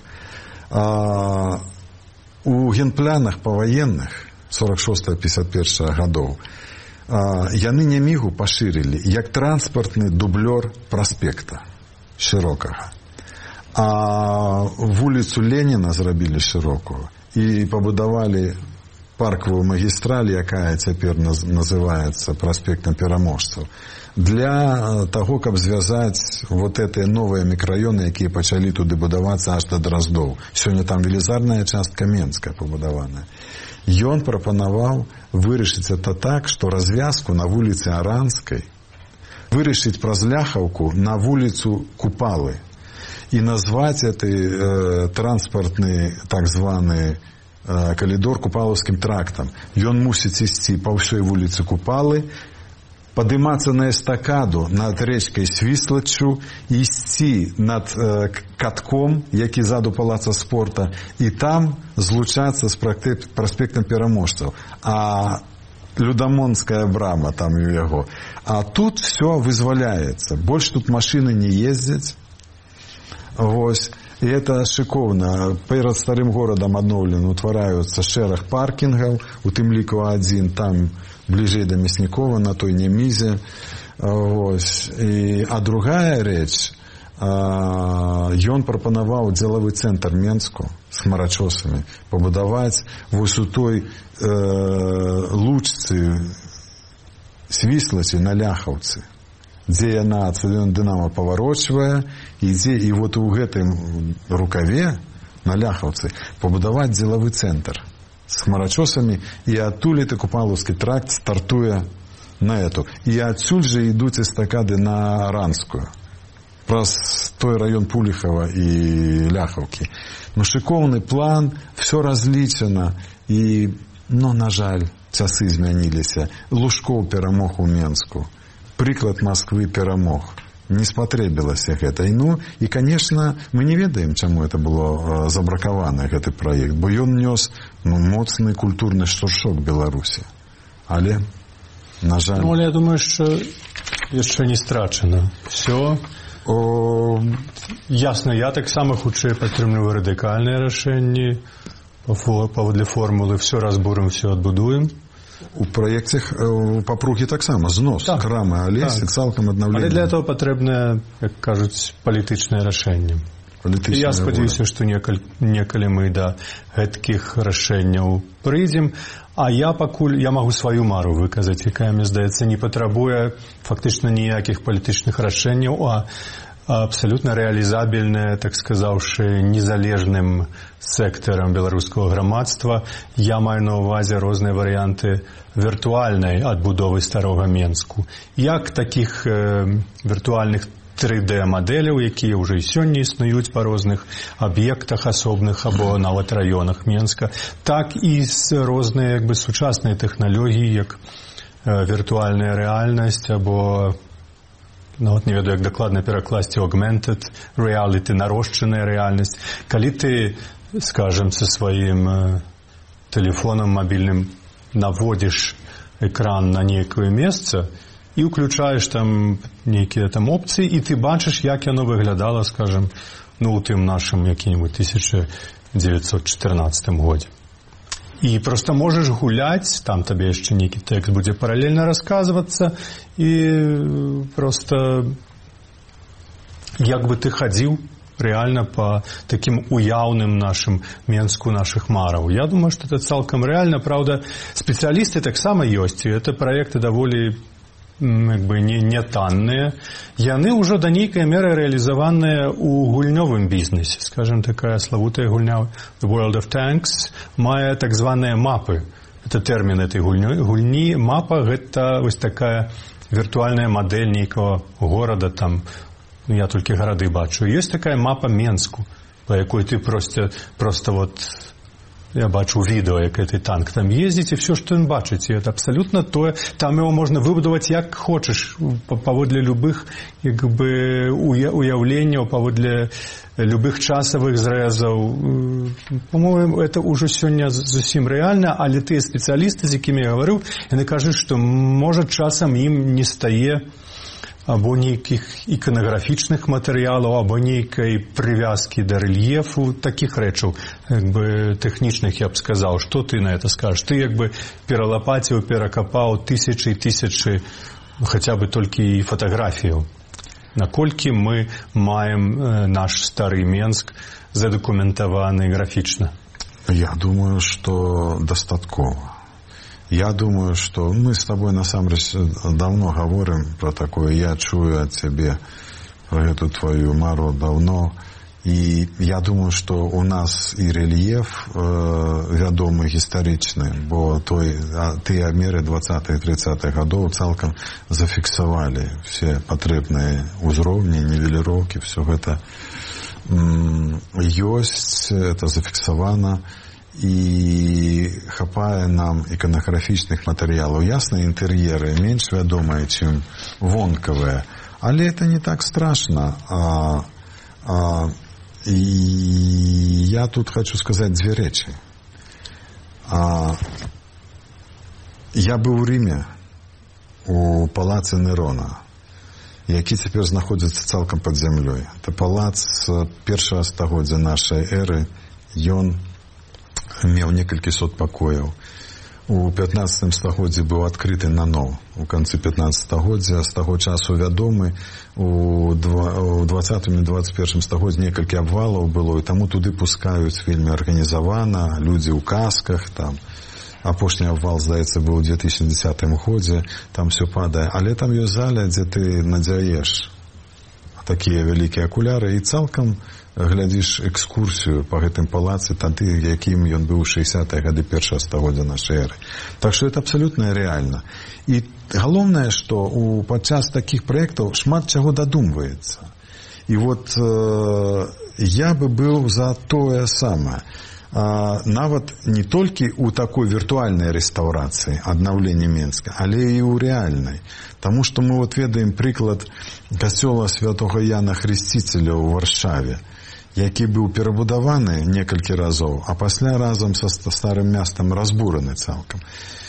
У генпланах повоенных 46-51 годов яны нямігу пашырылі як транспартны дублёр праспекта шырокага. А вуліцу Леніна зрабілі шырокую і пабудавалі паркавую магістраль, якая цяпер называецца праспектам пераможцаў, для таго, каб звязаць вот гэтыя новыя мікраёны, якія пачалі туды будавацца аж да Драздоў. Сёння там велізарная частка Менская пабудаваная. Ён прапанаваў вырашыць это так, што развязку на вуліцы Аранскай вырашыць праз Ляхаўку на вуліцу Купалы і назваць гэты транспартны так званы калідор Купалаўскім трактам. Ён мусіць ісці па ўсёй вуліцы Купалы, падымацца на эстакаду над рэчкай Свіслаччу, ісці над катком, які ззаду палаца спорта, і там злучацца з праспектам пераможцаў. А Людамонская брама там у яго. А тут все вызваляецца. Больш тут машыны не ездзяць. Вось. І это шыкоўна. Перад старым горадам адноўлена утвараюцца шэраг паркінгаў, у тым ліку адзін там бліжэй да Мяснікова, на той Немізе. Вось. А другая рэч, ён прапанаваў дзелавы цэнтр Менску з хмарачосамі пабудаваць вось у той лучцы Свіслачы на Ляхаўцы, дзе яна ад стадыёна Дынамо паварочвае, ідзе, і вот у гэтым рукаве на Ляхаўцы пабудаваць дзелавы цэнтр з хмарачосамі, і адтуль гэты Купалаўскі тракт стартуе на эту. І адсюль жа ідуць эстакады на Аранскую праз той раён Пуліхава і Ляхаўкі. Ну, шыкоўны план, все разлічана, і, ну, на жаль, часы змяніліся. Лужкоў перамог у Менску. Прыклад Москвы перамог. Не спатрэбілася гэта. Ну, і, конечно, мы не ведаем, чаму это было забракавана, гэты праект, бо ён нёс моцны культурны штуршок Беларусі. Але, на жаль... Ну, але я думаю, што яшчэ не страчана. Все... Ясна, я таксама хутчэй падтрымліваю радыкальныя рашэнні паводле формулы «все разбурым, все адбудуем». У праекце папругі таксама знос крамы Алесі, цалкам аднаўленне. Але для этого патрэбнае, як кажуць, палітычнае рашэнне. І я спадзяюся, што некалі мы да гэткіх рашэнняў прыйдзем, а я пакуль магу сваю мару выказаць, якая, мне здаецца, не патрабуе фактычна ніякіх палітычных рашэнняў, а абсалютна рэалізабельная, так сказаўшы, незалежным сектарам беларускага грамадства. Я маю на ўвазе розныя варыянты віртуальнай адбудовы старога Менску. Як такіх віртуальных 3D-мадэляў, якія ўжо і сёння існуюць па розных аб'ектах асобных або нават раёнах Менска, так і з розныя сучасныя тэхналогіі, як віртуальная рэальнасць або, нават не ведаю, як дакладна перакласці, augmented reality, нарошчаная рэальнасць. Калі ты, скажем, са сваім тэлефонам мабільным наводзіш экран на нейкае месца і ўключаеш там нейкія там опцыі, і ты бачыш, як яно выглядала, скажем, ну, у тым нашым якім-нибудь 1914 годзе. І проста можаш гуляць, там табе яшчэ нейкі тэкст будзе паралельна расказвацца, і проста як бы ты хадзіў реально по таким уяўным нашим Менску, наших мараў. Я думаю, что это цалкам реально. Правда, специалисты таксама ёсць, і это проекты даволі не танныя. Яны ўжо да нейкай меры рэалізаваныя ў гульнёвым бізнесе. Скажем, такая славутая гульня The World of Tanks мае так званыя мапы. Это тэрмін этой гульні. Мапа — гэта вось такая віртуальная мадэль нейкага горада, там, ну, я толькі гарады бачу. Ёсць такая мапа Менску, по якой ты просто вот, я бачу відэо, як гэты танк там ездзіць, і все, што ён бачыць, і это абсолютно тое. Там его можна выбудаваць як хочаш, паводле любых уяўленняў, паводле любых часавых зрэзаў. По-моему, это ўжо сёння зусім рэальна, але тыя спецыялісты, з якімі я гаварыў, яны кажуць, што, можа, часам ім не стае або нейкіх іканаграфічных матэрыялаў, або нейкай прывязкі да рэльефу, такіх рэчаў, тэхнічных, я б сказаў. Што ты на это скажаш? Ты пералапаціў, перакапаў тысячы і тысячы, хаця бы толькі фатаграфіяў. Наколькі мы маем наш стары Менск задакументаваны графічна? Я думаю, что достаткова. Я думаю, что мы с тобой насамрэч давно говорим про такое. Я чую от тебе про эту твою мару давно. И я думаю, что у нас и рельеф вядомы гістарычны, бо тыя меры 20-30-х гадоў цалкам зафіксавалі все патрэбныя ўзроўні, нівеліроўкі, все гэта ёсць, это зафіксавана, і хапае нам іканаграфічных матэрыялаў. Ясна, інтэр'еры менш вядомыя, чым вонкавыя, але это не так страшно. И я тут хочу сказать две речи. Я был в Риме, у палаца Нерона, які цяпер знаходзіцца цалкам пад зямлёй. Это палац першага стагоддзя нашай эры. Ён меў некалькі сот пакояў. У 15 стагоддзі быў адкрыты наноў. У канцы 15 стагоддзя з таго часу вядомы. У 20 і 21 стагоддзі некалькі абвалаў было, і таму туды пускаюць вельмі арганізавана, людзі ў касках, там апошні абвал, здаецца, быў у 2010 годзе, там все падае, але там ёсць заля, дзе ты надзяеш такія вялікія акуляры і цалкам глядзіш экскурсію па гэтым палацы тады, якім ён быў у 60-е гады першага стагоддзя нашай эры. Так што это абсалютна рэальна. І галоўнае, што падчас такіх праектаў шмат чаго дадумваецца. І вот я бы быў за тое самае. Нават не толькі ў такой віртуальнай рэстаўрацыі, аднаўлення Менска, але і ў рэальнай. Таму што мы ведаем прыклад касцёла святога Яна Хрысціцеля ў Варшаве, які быў перабудаваны некалькі разоў, а пасля разам са старым мястам разбураны цалкам.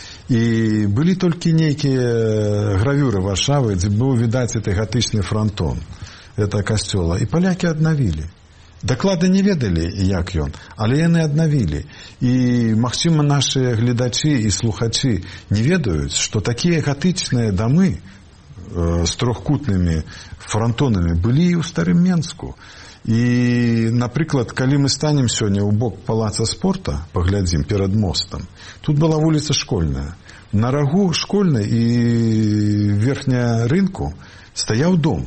І былі толькі нейкія гравюры Варшавы, дзе быў відаць гэты гатычны франтон гэтага касцёла, і палякі аднавілі. Даклады не ведалі, як ён, але яны аднавілі. І, магчыма, нашы гледачы і слухачы не ведаюць, што такія гатычныя дамы з трохкутнымі франтонамі былі і ў старым Менску. І, напрыклад, калі мы станем сёння ў бок палаца спорта, паглядзім перад мостам, тут была вуліца Школьная. На рагу Школьнай і верхня рынку стаяў дом.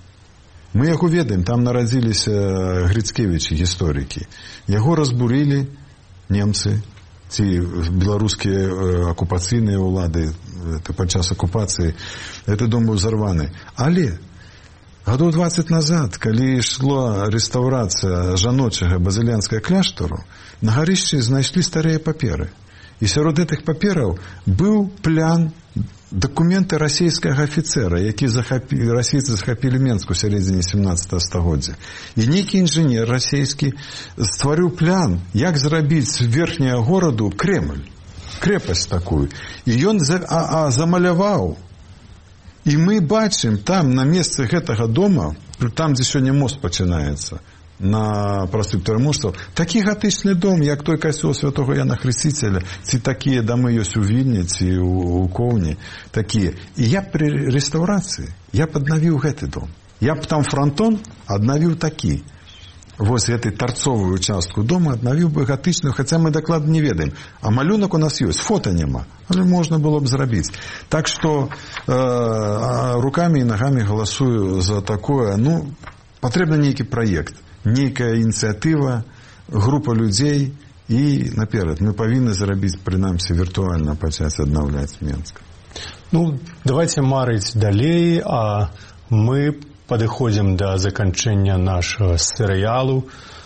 Мы яго ведаем, там нарадзіліся Грицкевічы, гісторыкі. Яго разбурылі немцы, ці беларускія акупацыйныя ўлады падчас акупацыі. Гэты дом быў зарваны. Але гадоў 20 назад, калі ішла рэстаўрацыя жаночага базылянскага кляштару, на гарышчы знайшлі старыя паперы. І сярод гэтых папераў быў плян, дакументы расійскага афіцэра, які расійцы захапілі Менск у сярэдзіне 17 стагоддзя. І нейкі інжынер расійскі стварыў план, як зрабіць з верхняга гораду Кремль, крэпасць такую. І ён замаляваў. І мы бачым там, на месцы гэтага дома, там, дзе сёння мост пачынаецца, на проспекте Рамушцаў, такі гатычны дом, як той касцёл святога Яна Хрысціцеля, ці такія дамы ёсць у Вільні, ці у Коўні, такія. І я пры рэстаўрацыі, я б аднавіў гэты дом. Я б там франтон аднавіў такі. Вось гэты тарцовую участку дома аднавіў бы гатычную, хаця мы дакладна не ведаем. А малюнак у нас ёсць, фота няма, але можна было б зрабіць. Так што рукамі і нагамі галасую за такое. Патрэбны нейкі праект, нейкая ініцыятыва, група людзей і наперад. Мы павінны зрабіць, прынамсі, віртуальна пачаць аднаўляць Менск. Давайте марыць далей, а мы падыходзім да заканчэння нашага серыялу.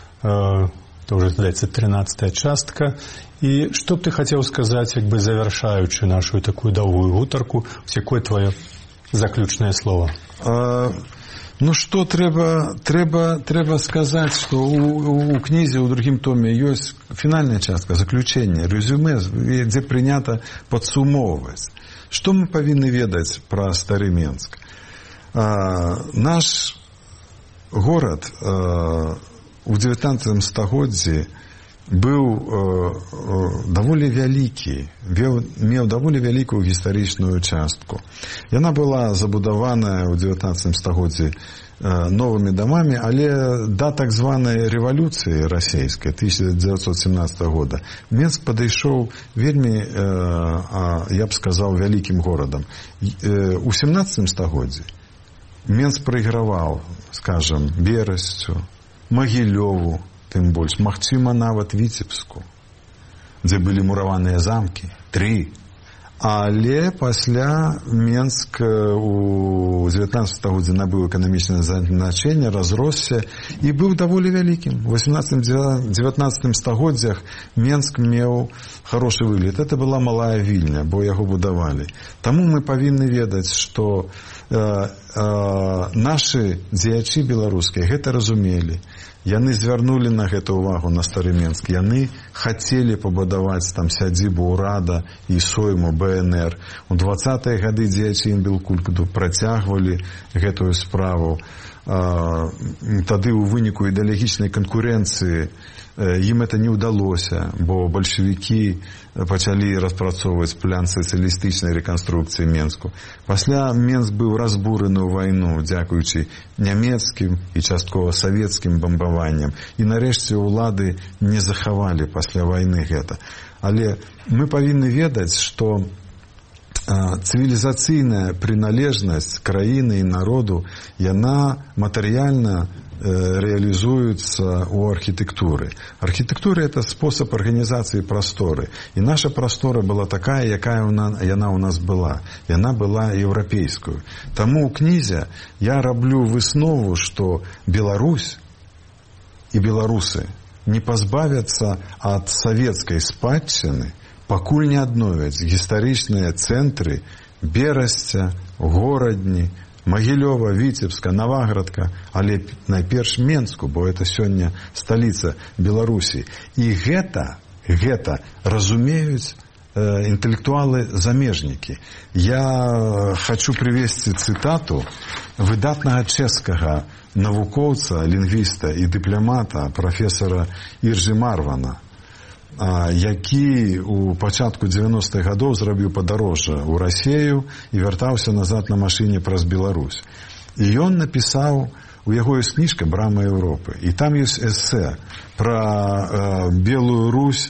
Это ўжо, здаецца, 13-я частка. І што б ты хацеў сказаць, як бы завяршаючы нашу такую доўгую гутарку, якое твоё заключнае слово? Што трэба сказаць, што у кнізе, у другім томе ёсць фінальная частка, заключэнне, рэзюме, дзе прынята падсумоўваць. Што мы павінны ведаць пра стары Менск? Наш горад у 19 стагоддзі быў даволі вялікі, меў даволі вялікую гістарычную частку. Яна была забудаваная ў 19 стагоддзі новымі дамамі, але да так званай рэвалюцыі расійскай 1917 года Менск падышоў вельмі, я б сказаў, вялікім горадам. У 17 стагоддзі Менск прайграваў, скажам, Берасцю, Магілёву, тым больш, магчыма, нават Віцебску, дзе былі мураваныя замкі, 3. Але пасля Менск у 19 стагоддзі набыў эканамічнае значэнне, разросся і быў даволі вялікім. У 18-19 стагоддзях Менск меў хорошы выгляд. Это была малая Вільня, бо яго будавалі. Таму мы павінны ведаць, што нашы дзеячы беларускія гэта разумелі. Яны звярнулі на гэта ўвагу, на стары Менск. Яны хацелі пабудаваць там сядзібу ўрада і сойму БНР. У 20-е гады дзеячы Інбелкульту працягвалі гэтую справу. Тады ў выніку ідэалагічнай канкурэнцыі ім это не ўдалося, бо бальшавікі пачалі распрацоўваць план сацыялістычнай рэканструкцыі Менску. Пасля Менск быў разбураны ў вайну дзякуючы нямецкім і часткова савецкім бамбаванням. І нарэшце ўлады не захавалі пасля вайны гэта. Але мы павінны ведаць, што цывілізацыйная прыналежнасць краіны і народу, яна матэрыяльна реализуется у архитектуры. Архитектура – это способ организации просторы. И наша простора была такая, якая яна у нас была. И она была европейскую. Тому у кнізе я раблю выснову, что Беларусь и белорусы не позбавятся от советской спадчыны, пакуль не адновяць гістарычныя цэнтры Берасця, Горадні, Магілёва, Віцебска, Наваградка, але найперш Менску, бо это сёння сталіца Беларусі. І гэта разумеюць інтэлектуалы-замежнікі. Я хочу привесці цытату выдатнага чэшскага навукоўца, лінгвіста і дыпламата прафесара Іржы Марвана, які у пачатку 90-х гадоў зрабіў падарожжа ў Расею і вяртаўся назад на машыне праз Беларусь. І ён напісаў, у яго ёсць кніжка «Брама Еўропы», і там ёсць эсэ пра Белую Русь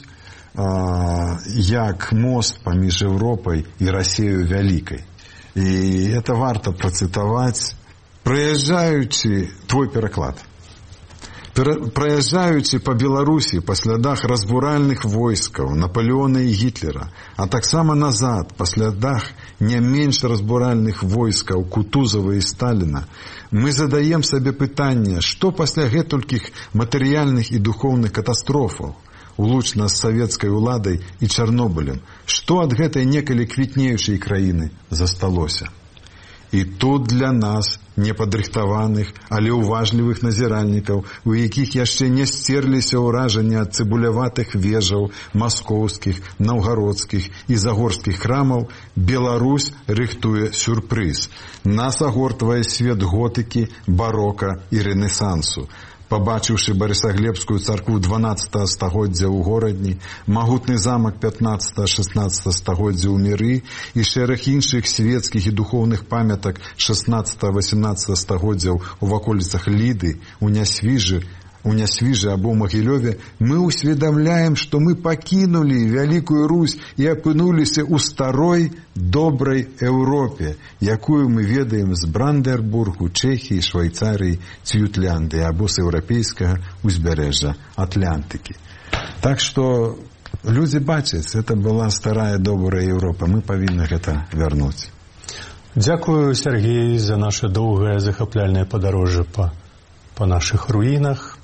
як мост паміж Еўропай і Расею вялікай. І это варта працытаваць. Праязджаючы, твой пераклад, праязджаючы па Беларусі па слядах разбуральных войскаў Наполеона і Гітлера, а таксама назад па слядах не менш разбуральных войскаў Кутузова і Сталіна, мы задаем сабе пытанне, што пасля гэтулькіх матэрыяльных і духоўных катастрофаў, улучна з савецкай уладай і Чарнобылем, што ад гэтай некалі квітнеючай краіны засталося. І тут для нас, непадрыхтаваных, але уважлівых назіральнікаў, у якіх яшчэ не сцерліся ўражанні ад цыбуляватых вежаў маскоўскіх, наўгародскіх і загорскіх храмаў, Беларусь рыхтуе сюрпрыз. Нас агортвае свет готыкі, барока і рэнесансу. Пабачыўшы Барысаглебскую царкву 12 стагоддзя ў Горадні, магутны замак 15-16 стагоддзя ў Міры і шэраг іншых свецкіх і духоўных памятак 16-18 стагоддзяў у ваколіцах Ліды, у Нясвіжы або ў Магілёве, мы усведамляем, што мы пакінулі Вялікую Русь і апынуліся ў старой, добрай Еўропе, якую мы ведаем з Брандербургу, Чэхіі, Швайцарыі ці Ютлянды або з еўрапейскага ўзбярэжжа Атлантыкі. Так што людзі бачаць, это была старая, добрая Еўропа, мы павінны гэта вярнуць. Дзякую, Сергей, за наше доўгае захапляльнае падарожжа па нашых руінах.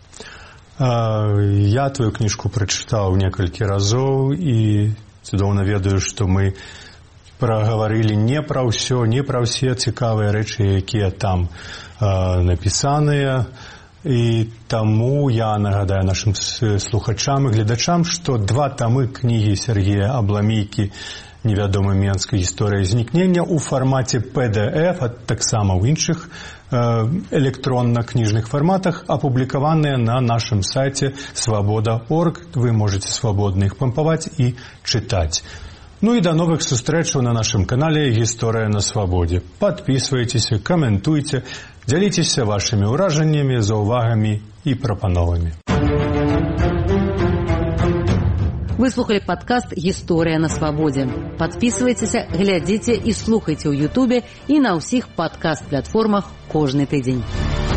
Я твою кніжку прачытаў некалькі разоў і цудоўна ведаю, што мы прагаварылі не пра ўсё, не пра ўсе цікавыя рэчы, якія там напісаныя. І таму я нагадаю нашым слухачам і гледачам, што 2 тамы кнігі Сергея Абламейкі невядомы Менск. Гісторыя знікнення ў фармаце PDF, а таксама ў іншых электронна-кніжных фарматах, апублікаваныя на нашым сайце свабода.орг. Вы можете свабодна іх пампаваць і чытаць. Ну і да новых сустрэчаў на нашым канале «Гісторыя на свабодзе». Падпісвайцеся, каментуйце, дзяліцеся вашымі ўражаннямі, заўвагамі і прапановамі. Вы слухали падкаст «Гісторыя на свабодзе». Падпісвайцеся, глядзіце і слухайце ў Ютубе і на ўсіх падкаст-платформах кожны тыдзень.